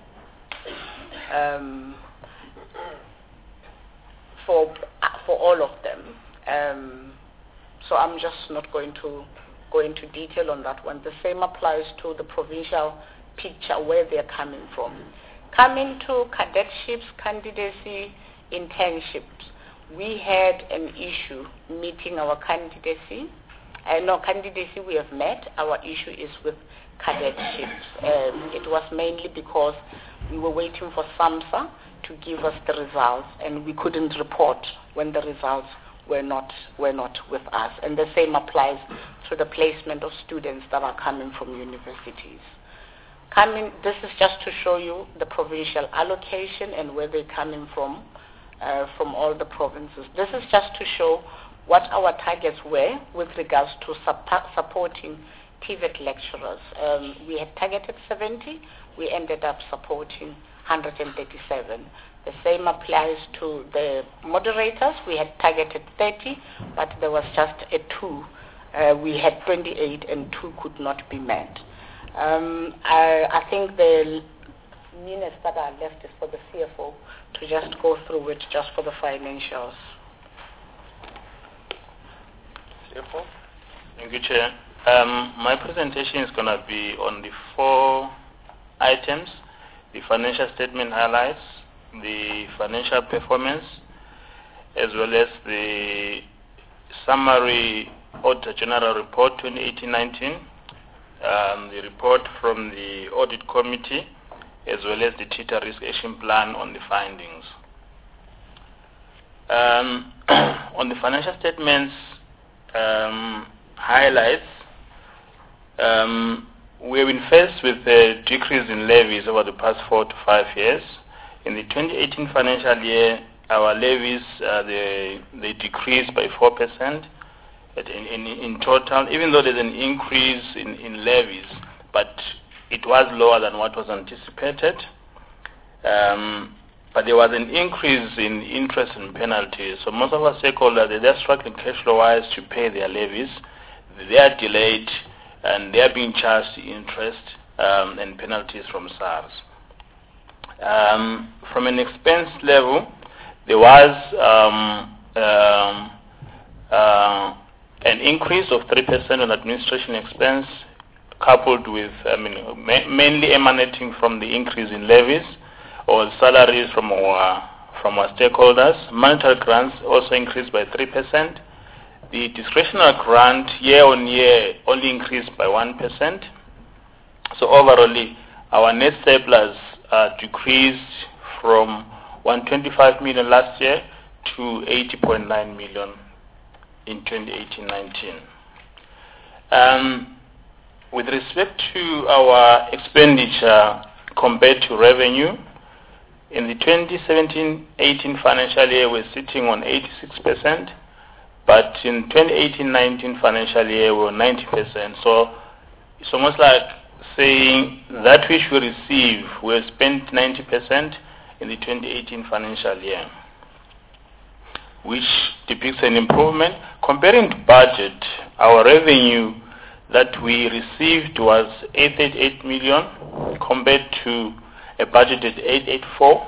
um, for for all of them. Um, so I'm just not going to go into detail on that one. The same applies to the provincial picture where they're coming from. Coming to cadetships, candidacy, internships, we had an issue meeting our candidacy. Uh, no, candidacy we have met. Our issue is with cadetships. Um, it was mainly because we were waiting for SAMHSA to give us the results, and we couldn't report when the results were not were not with us. And the same applies to the placement of students that are coming from universities. Coming, this is just to show you the provincial allocation and where they're coming from, uh, from all the provinces. This is just to show what our targets were with regards to sup- supporting T V E T lecturers. Um, we had targeted seventy, we ended up supporting one hundred thirty-seven. The same applies to the moderators. We had targeted thirty, but there was just a two. Uh, we had twenty-eight and two could not be met. Um, I, I think the minutes that are left is for the C F O to just go through it just for the financials. C F O? Thank you, Chair. Um, my presentation is going to be on the four items: the financial statement highlights, the financial performance, as well as the summary Auditor General Report twenty eighteen nineteen, um, the report from the Audit Committee, as well as the TITA Risk Action Plan on the findings. Um, on the financial statements um, highlights, um, we have been faced with a decrease in levies over the past four to five years. In the twenty eighteen financial year, our levies, uh, they, they decreased by four percent in, in, in total, even though there's an increase in, in levies, but it was lower than what was anticipated. Um, but there was an increase in interest and penalties. So most of our stakeholders, they're struggling cash flow-wise to pay their levies. They are delayed, and they are being charged interest um, and penalties from SARS. Um, from an expense level, there was um, um, uh, an increase of three percent on administration expense, coupled with, I mean, ma mainly emanating from the increase in levies or salaries from our, from our stakeholders. Monetary grants also increased by three percent. The discretionary grant year on year only increased by one percent. So overall, our net surplus uh, decreased from one hundred twenty-five million last year to eighty point nine million in twenty eighteen nineteen. Um, with respect to our expenditure compared to revenue, in the twenty seventeen eighteen financial year, we're sitting on eighty-six percent, but in twenty eighteen nineteen financial year, we're ninety percent. So it's almost like saying that which we receive, we have spent ninety percent in the twenty eighteen financial year, which depicts an improvement. Comparing to budget, our revenue that we received was eight hundred eighty-eight million compared to a budgeted eight hundred eighty-four.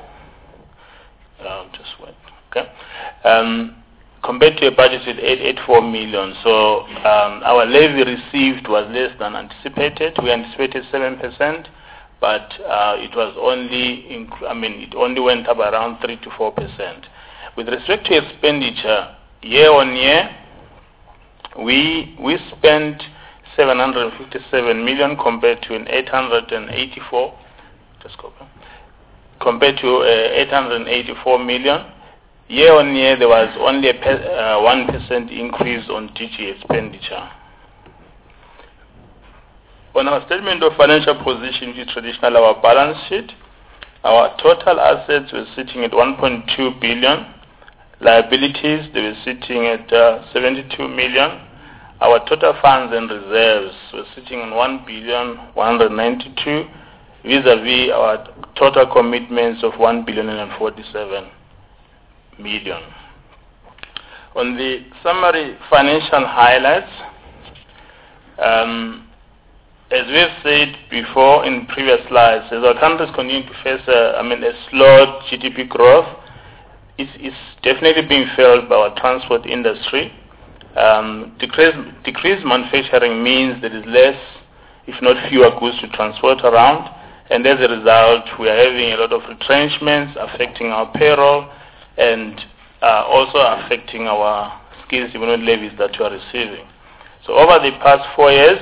Um, just wait. Okay. Um, compared to a budgeted eight hundred eighty-four million. So um, our levy received was less than anticipated. We anticipated seven percent, but uh, it was only, inc I mean, it only went up around three to four percent. With respect to expenditure, year on year, we we spent seven hundred fifty-seven million compared to an eight hundred eighty-four. Just go back. Compared to uh, eight hundred eighty-four million. Year on year, there was only a uh, one percent increase on D G expenditure. On our statement of financial position, which is traditional our balance sheet, our total assets were sitting at one point two billion. Liabilities, they were sitting at uh, seventy-two million. Our total funds and reserves were sitting on one billion one hundred ninety-two, vis-a-vis our total commitments of one billion and forty-seven million. On the summary financial highlights, um, as we've said before in previous slides, as our countries continue to face a, I mean, a slow G D P growth, it's, it's definitely being felt by our transport industry. Um, decreased, decreased manufacturing means there is less, if not fewer, goods to transport around, and as a result, we are having a lot of retrenchments affecting our payroll and uh, also affecting our skills development levies that we are receiving. So over the past four years,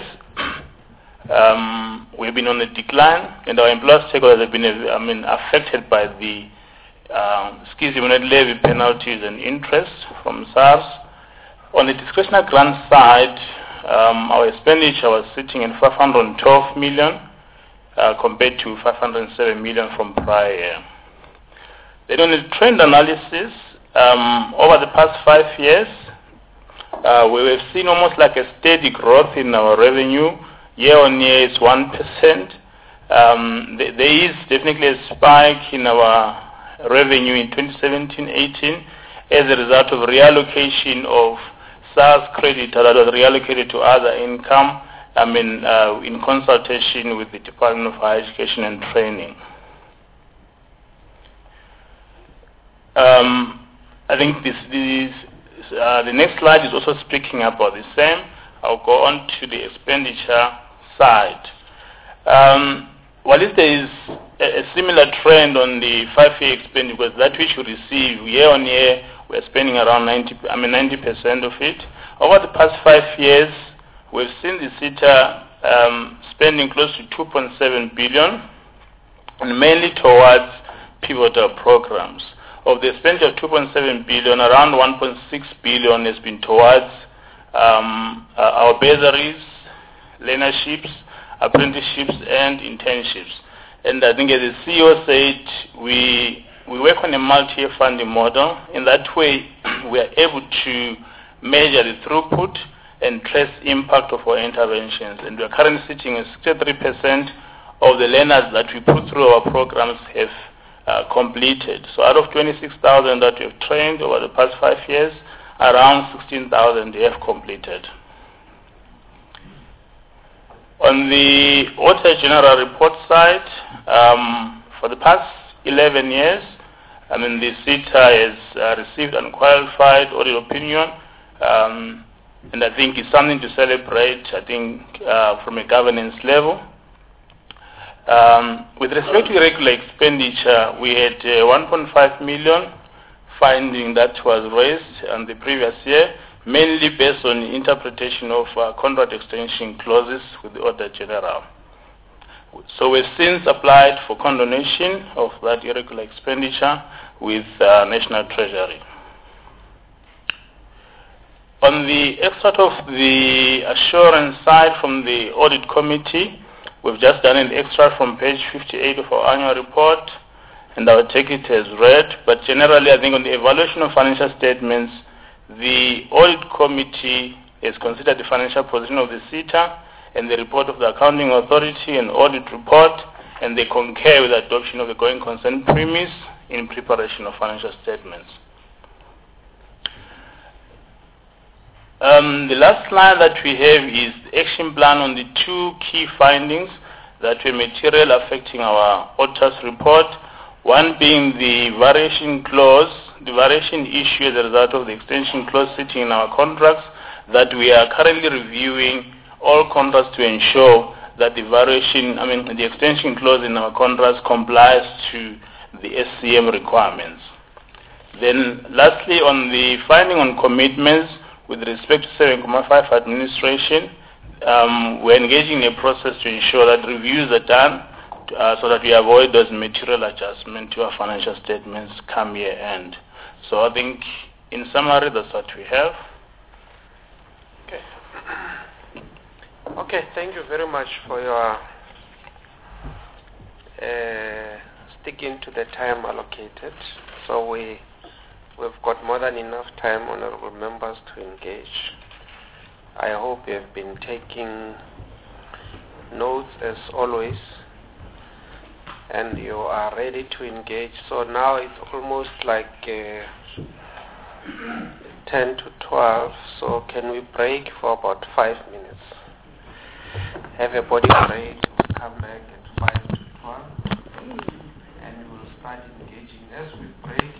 um, we've been on a decline, and our employer stakeholders have been, I mean, affected by the um, skills development levy penalties and interest from SARS. On the discretionary grant side, um, our expenditure was sitting at five hundred twelve million uh, compared to five hundred seven million from prior year. Then on the trend analysis, um, over the past five years, uh, we have seen almost like a steady growth in our revenue. Year on year is one percent. Um, th there is definitely a spike in our revenue in twenty seventeen eighteen as a result of reallocation of SARS credit that was reallocated to other income, I mean, uh, in consultation with the Department of Higher Education and Training. Um, I think this, this uh, the next slide is also speaking about the same. I'll go on to the expenditure side. Um, while there is a, a similar trend on the five-year expenditure, because that which we receive year on year, we're spending around ninety, I mean ninety percent of it. Over the past five years, we've seen the SETA um, spending close to two point seven billion, and mainly towards pivotal programs. Of the expenditure of two point seven billion, around one point six billion has been towards um, uh, our bursaries, learnerships, apprenticeships and internships. And I think as the C E O said, we, we work on a multi-year funding model. In that way, we are able to measure the throughput and trace impact of our interventions. And we are currently sitting at sixty-three percent of the learners that we put through our programs have uh, completed. So out of twenty-six thousand that we have trained over the past five years, around sixteen thousand they have completed. On the Auditor General report side, um, for the past eleven years, I mean, the SETA has uh, received unqualified audit opinion, um, and I think it's something to celebrate, I think, uh, from a governance level. Um, with respect to the regular expenditure, we had uh, one point five million finding that was raised on the previous year, mainly based on the interpretation of uh, contract extension clauses with the Auditor General. So we've since applied for condonation of that irregular expenditure with uh, National Treasury. On the extract of the assurance side from the Audit Committee, we've just done an extract from page fifty-eight of our annual report, and I will take it as read. But generally, I think on the evaluation of financial statements, the Audit Committee has considered the financial position of the SETA and the report of the Accounting Authority and audit report, and they concur with the adoption of the going concern premise in preparation of financial statements. Um, the last slide that we have is the action plan on the two key findings that were material affecting our auditor's report, one being the variation clause, the variation issue as a result of the extension clause sitting in our contracts, that we are currently reviewing all contracts to ensure that the variation, I mean the extension clause in our contracts complies to the S C M requirements. Then lastly, on the finding on commitments with respect to seven point five administration, um, we're engaging in a process to ensure that reviews are done uh, so that we avoid those material adjustments to our financial statements come year end. So I think in summary that's what we have. Okay. Okay, thank you very much for your uh, sticking to the time allocated. So we, we've got more than enough time, honorable members, to engage. I hope you have been taking notes as always, and you are ready to engage. So now it's almost like uh, ten to twelve, so can we break for about five minutes? Have a body break, we'll come back at five to twelve, and we'll start engaging. As we break,